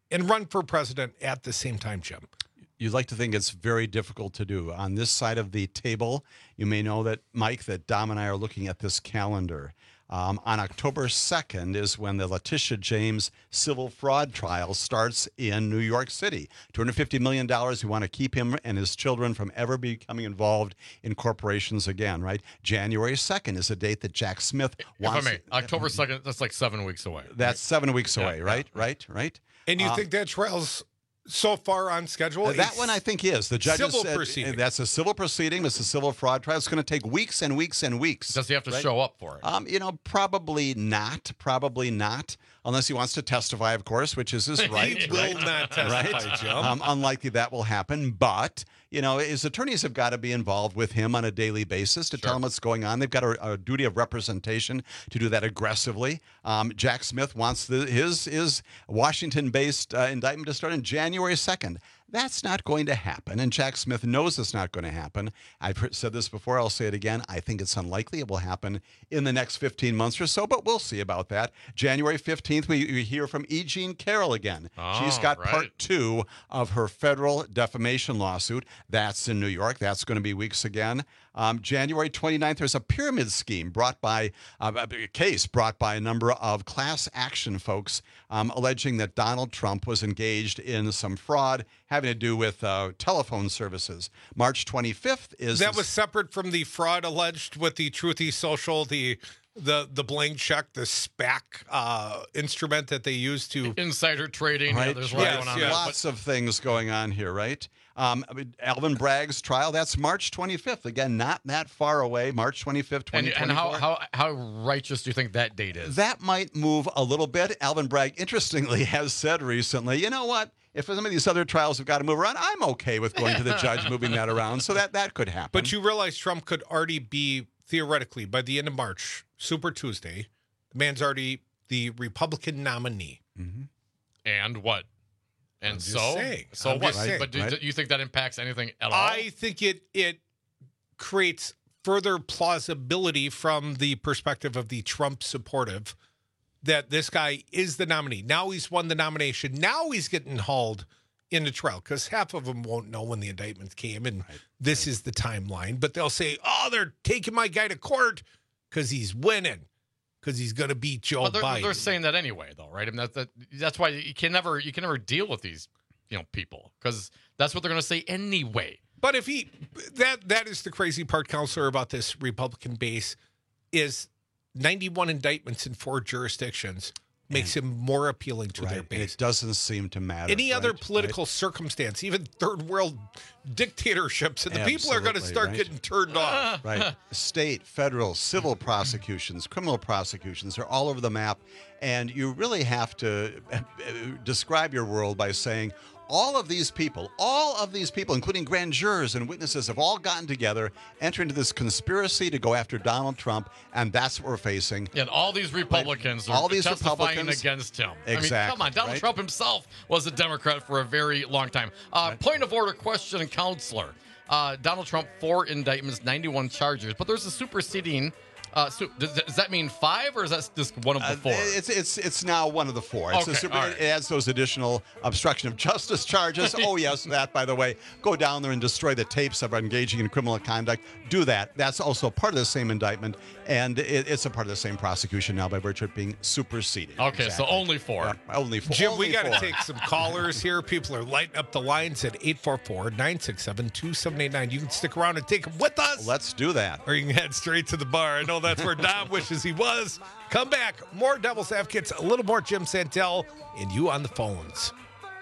S19: and run for president at the same time, Jim?
S17: You'd like to think it's very difficult to do. On this side of the table, you may know that, Mike, that Dom and I are looking at this calendar. Um, on October second is when the Letitia James civil fraud trial starts in New York City. two hundred fifty million dollars. We want to keep him and his children from ever becoming involved in corporations again, right? January second is a date that Jack Smith wants.
S18: If I may, October second, that's like seven weeks away.
S17: That's seven weeks away,
S18: Yeah,
S17: right?
S18: yeah.
S17: Right? Right?
S19: And you
S17: Uh,
S19: think that trial's so far on schedule?
S17: Uh, that one I think is. The judges
S19: civil
S17: said
S19: proceeding.
S17: that's a civil proceeding. It's a civil fraud trial. It's going to take weeks and weeks and weeks.
S18: Does he have to
S17: right?
S18: show up for it?
S17: Um, you know, probably not. Probably not. Unless he wants to testify, of course, which is his right.
S19: He will
S17: right?
S19: not testify,
S17: right?
S19: Jim.
S17: Um, unlikely that will happen. But, you know, his attorneys have got to be involved with him on a daily basis to tell him what's going on. They've got a, a duty of representation to do that aggressively. Um, Jack Smith wants the, his, his Washington-based uh, indictment to start on January second. That's not going to happen, and Jack Smith knows it's not going to happen. I've said this before, I'll say it again. I think it's unlikely it will happen in the next fifteen months or so, but we'll see about that. January fifteenth, we, we hear from E. Jean Carroll again.
S18: Oh,
S17: She's got
S18: right.
S17: part two of her federal defamation lawsuit. That's in New York. That's going to be weeks again. Um, January twenty-ninth, there's a pyramid scheme brought by, uh, a case brought by a number of class action folks um, alleging that Donald Trump was engaged in some fraud having to do with uh, telephone services. March twenty-fifth is...
S19: That was separate from the fraud alleged with the Truthy Social, the the the blank check, the SPAC uh, instrument that they used to...
S18: Insider trading.
S17: Right,
S18: Yeah, there's a
S17: right.
S18: lot going on there.
S17: Lots of things going on here, right? Um, I mean, Alvin Bragg's trial, that's March twenty-fifth. Again, not that far away. March twenty-fifth,
S18: And,
S17: twenty
S18: and
S17: twenty-four.
S18: how, how how righteous do you think that date is?
S17: That might move a little bit. Alvin Bragg, interestingly, has said recently, you know what? If some of these other trials have got to move around, I'm okay with going to the judge, moving that around. So that, that could happen.
S19: But you realize Trump could already be, theoretically, by the end of March, Super Tuesday, the man's already the Republican nominee.
S17: Mm-hmm.
S18: And what? And
S19: I'm just
S18: so,
S19: saying.
S18: so
S19: I'm
S18: what?
S19: just saying.
S18: But do,
S17: Right.
S18: do you think that impacts anything at all?
S19: I think it it creates further plausibility from the perspective of the Trump supportive that this guy is the nominee. Now he's won the nomination. Now he's getting hauled into trial because half of them won't know when the indictment came, and
S17: Right.
S19: this is the timeline. But they'll say, "Oh, they're taking my guy to court because he's winning, because he's going to beat Joe
S18: But they're,
S19: Biden."
S18: they're saying that anyway, though, right? I mean, that, that that's why you can never you can never deal with these, you know, people because that's what they're going to say anyway.
S19: But if he that that is the crazy part, Counselor, about this Republican base is ninety-one indictments in four jurisdictions makes him more appealing to
S17: right.
S19: their
S17: And
S19: base.
S17: it doesn't seem to matter.
S19: Any other
S17: right?
S19: political
S17: Right?
S19: circumstance, even third world dictatorships, and the people are going to
S17: Absolutely,
S19: start
S17: right.
S19: getting turned off.
S17: Right. State, federal, civil prosecutions, criminal prosecutions are all over the map. And you really have to uh, describe your world by saying, all of these people, all of these people, including grand jurors and witnesses, have all gotten together, enter into this conspiracy to go after Donald Trump, and that's what we're facing.
S18: And all these Republicans
S17: All
S18: are
S17: these
S18: testifying
S17: Republicans-
S18: against him. I
S17: Exactly,
S18: mean, come on. Donald
S17: right?
S18: Trump himself was a Democrat for a very long time. Uh, Point of order question, Counselor. Uh, Donald Trump, four indictments, ninety-one charges, but there's a superseding. Uh, so does, does that mean five, or is that just one of the
S17: Uh,
S18: four?
S17: It's it's it's now one of the four. It's a
S18: Okay,
S17: super,
S18: all right.
S17: It adds those additional obstruction of justice charges. Oh yes, that by the way, go down there and destroy the tapes of engaging in criminal conduct. Do that. That's also part of the same indictment, and it, it's a part of the same prosecution now by virtue of being superseded.
S18: Okay, so
S17: Exactly.
S18: only four.
S17: Yeah, only four.
S19: Jim,
S17: only
S19: we got to
S17: four.
S19: take some callers here. People are lighting up the lines at eight four four, nine six seven, two seven eight nine. You can stick around and take them with us.
S17: Let's do that.
S19: Or you can head straight to the bar. I know that's where Dom wishes he was. Come back. More Devil's Advocates, a little more Jim Santel, and you on the phones.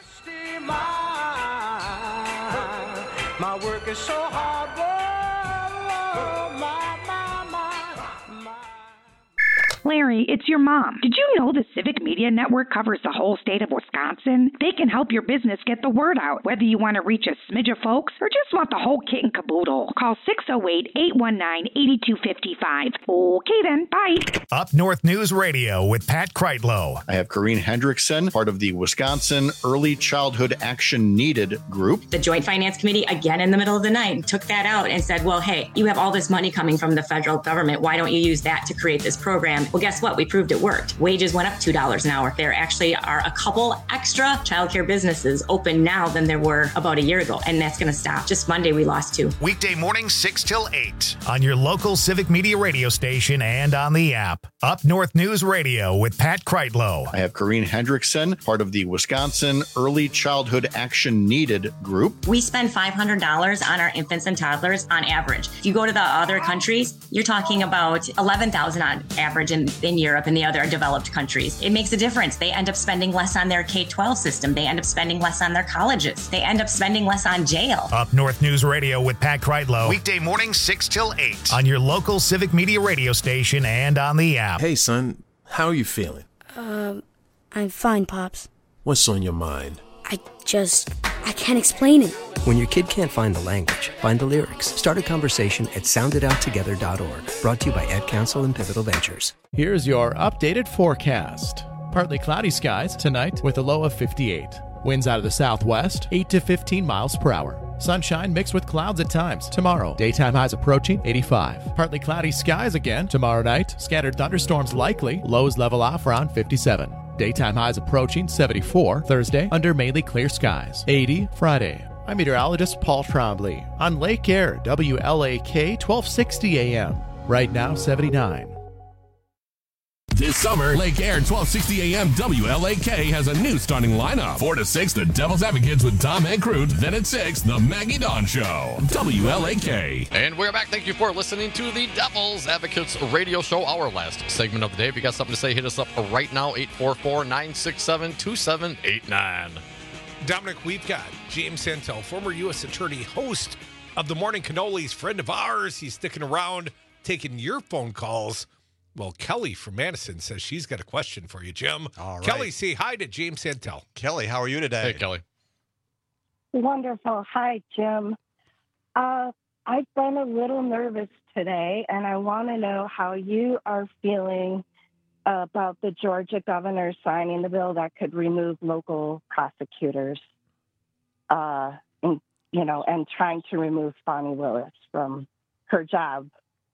S16: My work is so hard, whoa, my, my, my, my.
S3: Larry, it's your mom. Did you know the Civic Media Network covers the whole state of Wisconsin? They can help your business get the word out, whether you want to reach a smidge of folks or just want the whole kit and caboodle. Call six oh eight, eight one nine, eight two five five. Okay then, bye.
S29: Up North News Radio with Pat Kreitlow.
S4: I have Corrine Hendrickson, part of the Wisconsin Early Childhood Action Needed group.
S8: The Joint Finance Committee, again in the middle of the night, took that out and said, well, hey, you have all this money coming from the federal government. Why don't you use that to create this program? Well, Well, guess what? We proved it worked. Wages went up two dollars an hour. There actually are a couple extra childcare businesses open now than there were about a year ago, and that's going to stop. Just Monday, we lost two.
S29: Weekday mornings, six till eight on your local Civic Media radio station and on the app. Up North News Radio with Pat Kreitlow.
S12: I have Corrine Hendrickson, part of the Wisconsin Early Childhood Action Needed group.
S8: We spend five hundred dollars on our infants and toddlers on average. If you go to the other countries, you're talking about eleven thousand dollars on average in, in Europe and the other developed countries. It makes a difference. They end up spending less on their K twelve system. They end up spending less on their colleges. They end up spending less on jail.
S29: Up North News Radio with Pat Kreitlow. Weekday mornings, six till eight on your local Civic Media radio station and on the app.
S13: Hey, son, how are you feeling?
S14: Um, I'm fine, Pops.
S13: What's on your mind?
S14: I just, I can't explain it.
S15: When your kid can't find the language, find the lyrics. Start a conversation at sound it out together dot org. Brought to you by Ed Council and Pivotal Ventures.
S27: Here's your updated forecast. Partly cloudy skies tonight with a low of fifty-eight. Winds out of the southwest, eight to fifteen miles per hour. Sunshine mixed with clouds at times. Tomorrow, daytime highs approaching eighty-five. Partly cloudy skies again tomorrow night. Scattered thunderstorms likely. Lows level off around fifty-seven. Daytime highs approaching seventy-four. Thursday, under mainly clear skies. eighty Friday. I'm meteorologist Paul Trombley on Lake Air, W L A K, twelve sixty A M. Right now, seventy-nine.
S2: This summer, Lake Air twelve sixty A M W L A K has a new starting lineup. four to six, the Devil's Advocates with Tom Ankroot. Then at six, the Maggie Dawn Show. W L A K.
S18: And we're back. Thank you for listening to the Devil's Advocates radio show, our last segment of the day. If you got something to say, hit us up right now, eight four four, nine six seven, two seven eight nine.
S19: Dominic, we've got James Santel, former U S attorney, host of the Morning Cannolis, friend of ours. He's sticking around, taking your phone calls. Well, Kelly from Madison says she's got a question for you, Jim.
S17: All right.
S19: Kelly, say hi to James Santel.
S17: Kelly, how are you today?
S18: Hey, Kelly.
S20: Wonderful. Hi, Jim. Uh, I've been a little nervous today, and I want to know how you are feeling about the Georgia governor signing the bill that could remove local prosecutors, uh, and, you know, and trying to remove Fani Willis from her job.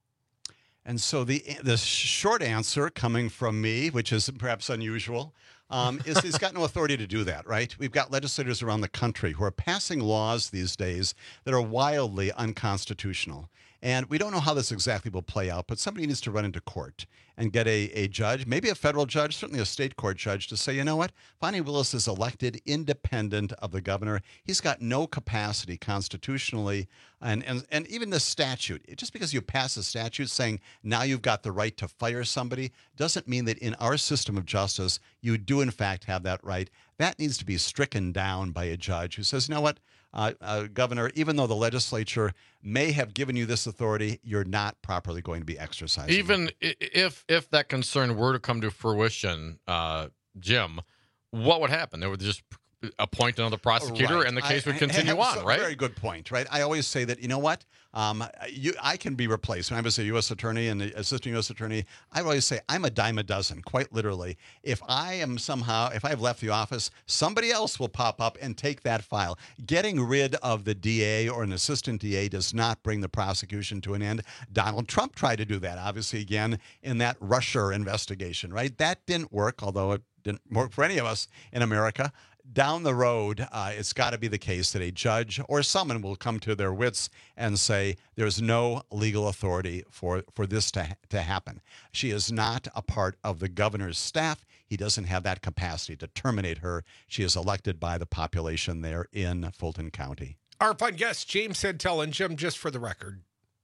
S17: And so the the short answer coming from me, which is perhaps unusual, um, is he's got no authority to do that, right? We've got legislators around the country who are passing laws these days that are wildly unconstitutional. And we don't know how this exactly will play out, but somebody needs to run into court and get a, a judge, maybe a federal judge, certainly a state court judge, to say, you know what, Fani Willis is elected independent of the governor. He's got no capacity constitutionally. And, and, and even the statute, just because you pass a statute saying now you've got the right to fire somebody doesn't mean that in our system of justice, you do in fact have that right. That needs to be stricken down by a judge who says, you know what, Uh, uh, Governor, even though the legislature may have given you this authority, you're not properly going to be exercising
S18: Even
S17: it.
S18: if if that concern were to come to fruition, uh, Jim, what would happen? They would just appoint another prosecutor,
S17: Right.
S18: and the case
S17: I-
S18: would continue
S17: I-
S18: on,
S17: so-
S18: right?
S17: Very good point, right? I always say that, you know what? Um, you, I can be replaced. When I was a U S attorney and the assistant U S attorney, I always say I'm a dime a dozen, quite literally. If I am somehow, if I have left the office, somebody else will pop up and take that file. Getting rid of the D A or an assistant D A does not bring the prosecution to an end. Donald Trump tried to do that, obviously, again, in that Russia investigation, right? That didn't work, although it didn't work for any of us in America. Down the road, uh, it's got to be the case that a judge or someone will come to their wits and say there's no legal authority for, for this to, to happen. She is not a part of the governor's staff. He doesn't have that capacity to terminate her. She is elected by the population there in Fulton County.
S19: Our fun guest, James Santel, and Jim, just for the record,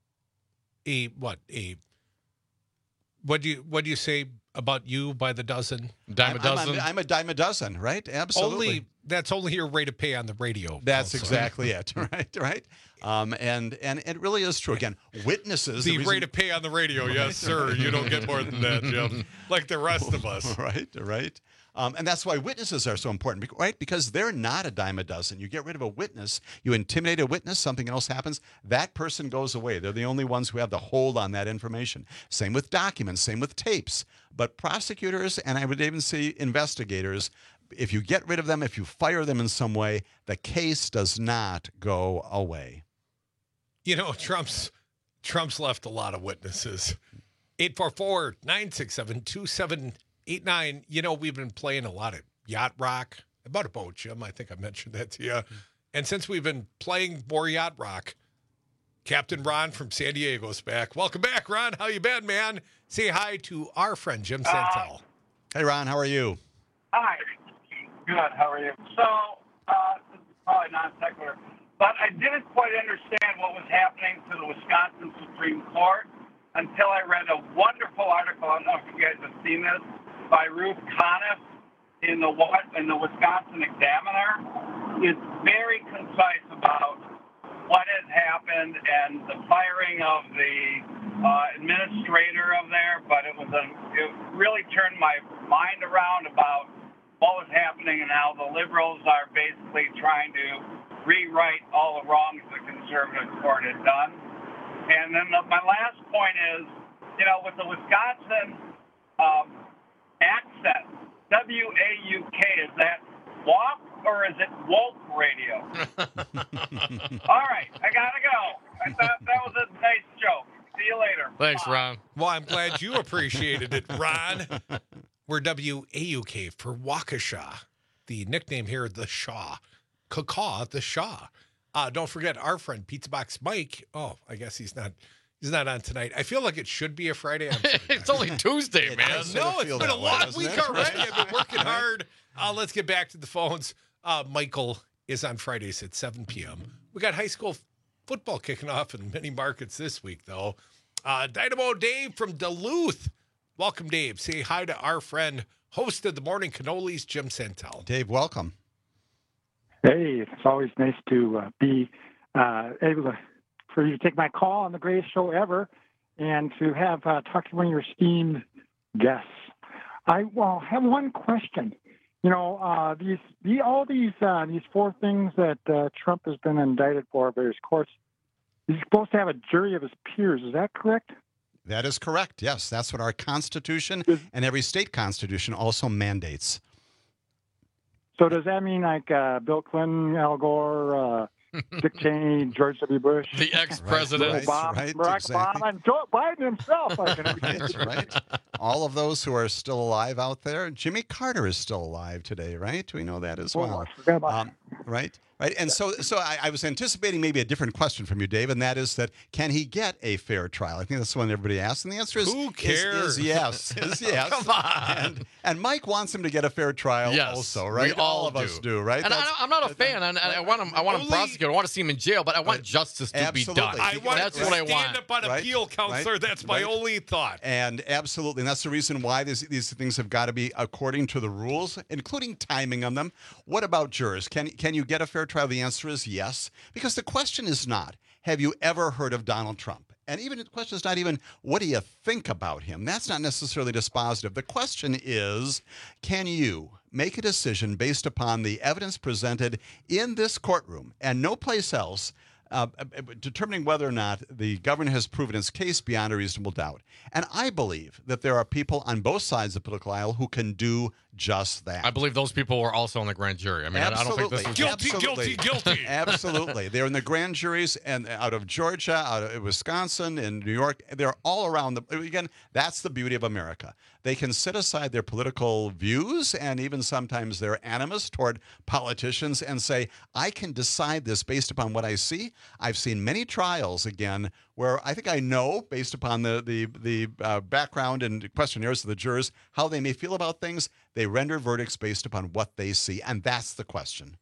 S19: a what a what do you what do you say about you by the dozen?
S18: Dime a
S17: I'm,
S18: dozen.
S17: I'm, I'm a dime a dozen, right? Absolutely.
S19: Only that's only your rate of pay on the radio.
S17: That's
S19: also.
S17: exactly it, right? Right. Um, and and it really is true. Again, witnesses.
S19: The,
S17: reason-
S19: rate of pay on the radio, yes,
S17: Right,
S19: sir.
S17: right.
S19: You don't get more than that, Jim. Like the rest of us.
S17: Right, right. Um, and that's why witnesses are so important, bec- right? Because they're not a dime a dozen. You get rid of a witness, you intimidate a witness, something else happens, that person goes away. They're the only ones who have the hold on that information. Same with documents, same with tapes. But prosecutors, and I would even say investigators, if you get rid of them, if you fire them in some way, the case does not go away.
S19: You know, Trump's Trump's left a lot of witnesses eight four four, nine six seven, two seven eight nine. You know, we've been playing a lot of yacht rock. About a boat, Jim. I think I mentioned that to you. And since we've been playing more yacht rock, Captain Ron from San Diego is back. Welcome back, Ron. How you been, man? Say hi to our friend, Jim Santel.
S17: Uh, hey, Ron. How are you?
S1: Hi. Good. How are you? So, uh, this is probably non sequitur, but I didn't quite understand what was happening to the Wisconsin Supreme Court until I read a wonderful article, I don't know if you guys have seen this, by Ruth Conniff in the in the Wisconsin Examiner. It's very concise about what has happened and the firing of the uh, administrator of there, but it was a, it really turned my mind around about what was happening and how the liberals are basically trying to rewrite all the wrongs the conservative court had done. And then the, my last point is, you know, with the Wisconsin um, accent, W A U K, is that walk or is it woke radio? All right, I gotta go. I thought that was a nice joke. See you later.
S18: Thanks,
S1: Bye.
S18: Ron.
S19: Well, I'm glad you appreciated it, Ron. We're W A U K for Waukesha. The nickname here, the Shaw. Cacaw, the Shaw. Uh, don't forget our friend Pizza Box Mike. Oh, I guess he's not he's not on tonight. I feel like it should be a Friday. I'm
S18: It's only Tuesday, man.
S19: No, it's
S17: feel
S19: been a
S17: that way,
S19: long
S17: doesn't
S19: week
S17: it?
S19: already. I've been working hard. Uh, let's get back to the phones. Uh, Michael is on Fridays at seven p.m. We got high school football kicking off in many markets this week, though. Uh, Dynamo Dave from Duluth. Welcome, Dave. Say hi to our friend, host of the Morning Cannolis, Jim Santel.
S17: Dave, welcome.
S5: Hey, it's always nice to uh, be uh, able to, for you to take my call on the greatest show ever and to have uh, talk to one of your esteemed guests. I well have one question. You know, uh, these the, all these uh, these four things that uh, Trump has been indicted for by his courts. He's supposed to have a jury of his peers. Is that correct?
S17: That is correct. Yes, that's what our Constitution and every state constitution also mandates.
S5: So does that mean like uh, Bill Clinton, Al Gore, uh, Dick Cheney, George W. Bush,
S18: the ex-president,
S5: right, Obama,
S17: right,
S5: Barack
S17: exactly.
S5: Obama, and Joe Biden himself?
S17: That's right. All of those who are still alive out there. Jimmy Carter is still alive today, right? We know that as
S5: Oh,
S17: well.
S5: I forgot about
S17: Um, right, right. And so, so I, I was anticipating maybe a different question from you, Dave, and that is that can he get a fair trial? I think that's the one everybody asks, and the answer is
S19: Who
S17: is-
S19: cares?
S17: Is, yes, is yes.
S18: Come on.
S17: And, and Mike wants him to get a fair trial,
S18: Yes,
S17: also, right?
S18: we all
S17: of us
S18: do.
S17: do, right?
S18: And I,
S17: That's-
S18: I'm not a fan. and I, I want him. I want him
S19: Only-
S18: prosecuted. I want to see him in jail, but I want justice to
S17: Absolutely.
S18: be done.
S19: I want
S18: That's
S19: to
S18: what I
S19: stand
S18: want.
S19: up on
S17: Right,
S19: appeal, counselor.
S17: right,
S19: That's my
S17: right.
S19: only thought.
S17: And absolutely, and that's the reason why these these things have got to be according to the rules, including timing on them. What about jurors? Can can you get a fair trial? The answer is yes, because the question is not, have you ever heard of Donald Trump? And even the question is not even, what do you think about him? That's not necessarily dispositive. The question is, can you make a decision based upon the evidence presented in this courtroom and no place else, uh, determining whether or not the government has proven its case beyond a reasonable doubt? And I believe that there are people on both sides of the political aisle who can do just that.
S18: I believe those people were also on the grand jury. I mean, I- I don't think this was
S19: Guilty,
S17: Absolutely.
S19: guilty, guilty.
S17: Absolutely. They're in the grand juries and out of Georgia, out of Wisconsin, and New York. They're all around. The, again, that's the beauty of America. They can set aside their political views and even sometimes their animus toward politicians and say, I can decide this based upon what I see. I've seen many trials, again, where I think I know, based upon the, the, the uh, background and questionnaires of the jurors, how they may feel about things. They render verdicts based upon what they see, and that's the question.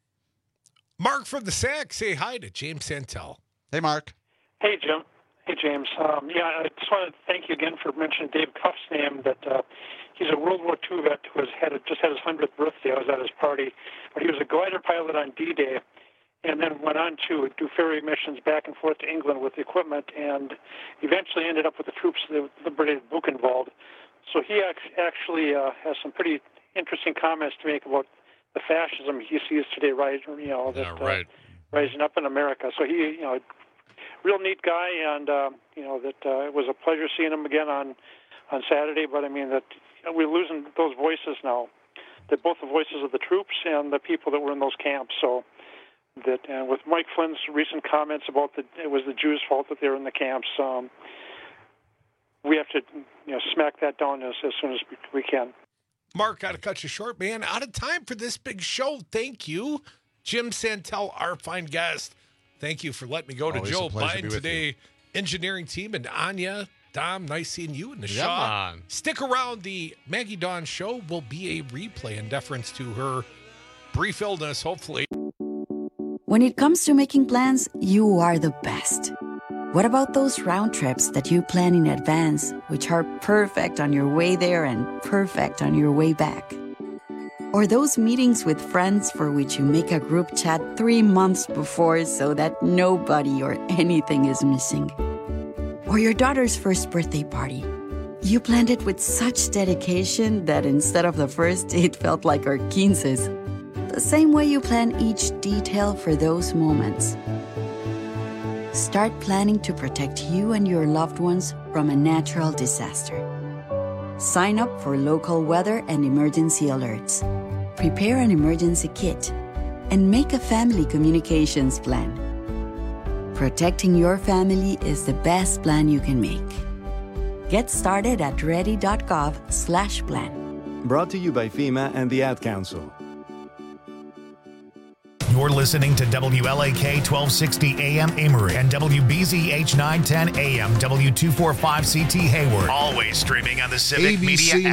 S19: Mark from the Sack, say hi to James Santel.
S17: Hey, Mark.
S21: Hey, Jim. Hey, James. Um, yeah, I just want to thank you again for mentioning Dave Cuff's name. That uh, he's a World War Two vet who has had just had his hundredth birthday. I was at his party, but he was a glider pilot on D-Day, and then went on to do ferry missions back and forth to England with the equipment, and eventually ended up with the troops that liberated Buchenwald. So he ac- actually uh, has some pretty interesting comments to make about the fascism he sees today, right? You know, that,
S18: Yeah, right.
S21: uh, rising up in America. So he, you know, real neat guy, and uh, you know that uh, it was a pleasure seeing him again on on Saturday. But I mean that we're losing those voices now. They're both the voices of the troops and the people that were in those camps. So that, and with Mike Flynn's recent comments about that it was the Jews' fault that they were in the camps. Um, we have to you know smack that down as, as soon as we, we can.
S19: Mark, got to cut you short, man. Out of time for this big show. Thank you, Jim Santel, our fine guest. Thank you for letting me go to
S17: Always
S19: Joe
S17: a pleasure to be
S19: Biden
S17: with
S19: today.
S17: you.
S19: Engineering team and Anya, Dom, nice seeing you in the
S18: Yeah,
S19: shop.
S18: man.
S19: Stick around. The Maggie Dawn show will be a replay in deference to her brief illness, hopefully.
S6: When it comes to making plans, you are the best. What about those round trips that you plan in advance, which are perfect on your way there and perfect on your way back? Or those meetings with friends for which you make a group chat three months before so that nobody or anything is missing? Or your daughter's first birthday party. You planned it with such dedication that instead of the first, it felt like our quinces. The same way you plan each detail for those moments. Start planning to protect you and your loved ones from a natural disaster. Sign up for local weather and emergency alerts. Prepare an emergency kit. And make a family communications plan. Protecting your family is the best plan you can make. Get started at ready.gov slash plan.
S9: Brought to you by FEMA and the Ad Council.
S29: You're listening to W L A K twelve sixty A M Amory and W B Z H nine ten A M W two forty-five C T Hayward. Always streaming on the Civic
S10: A B C
S29: Media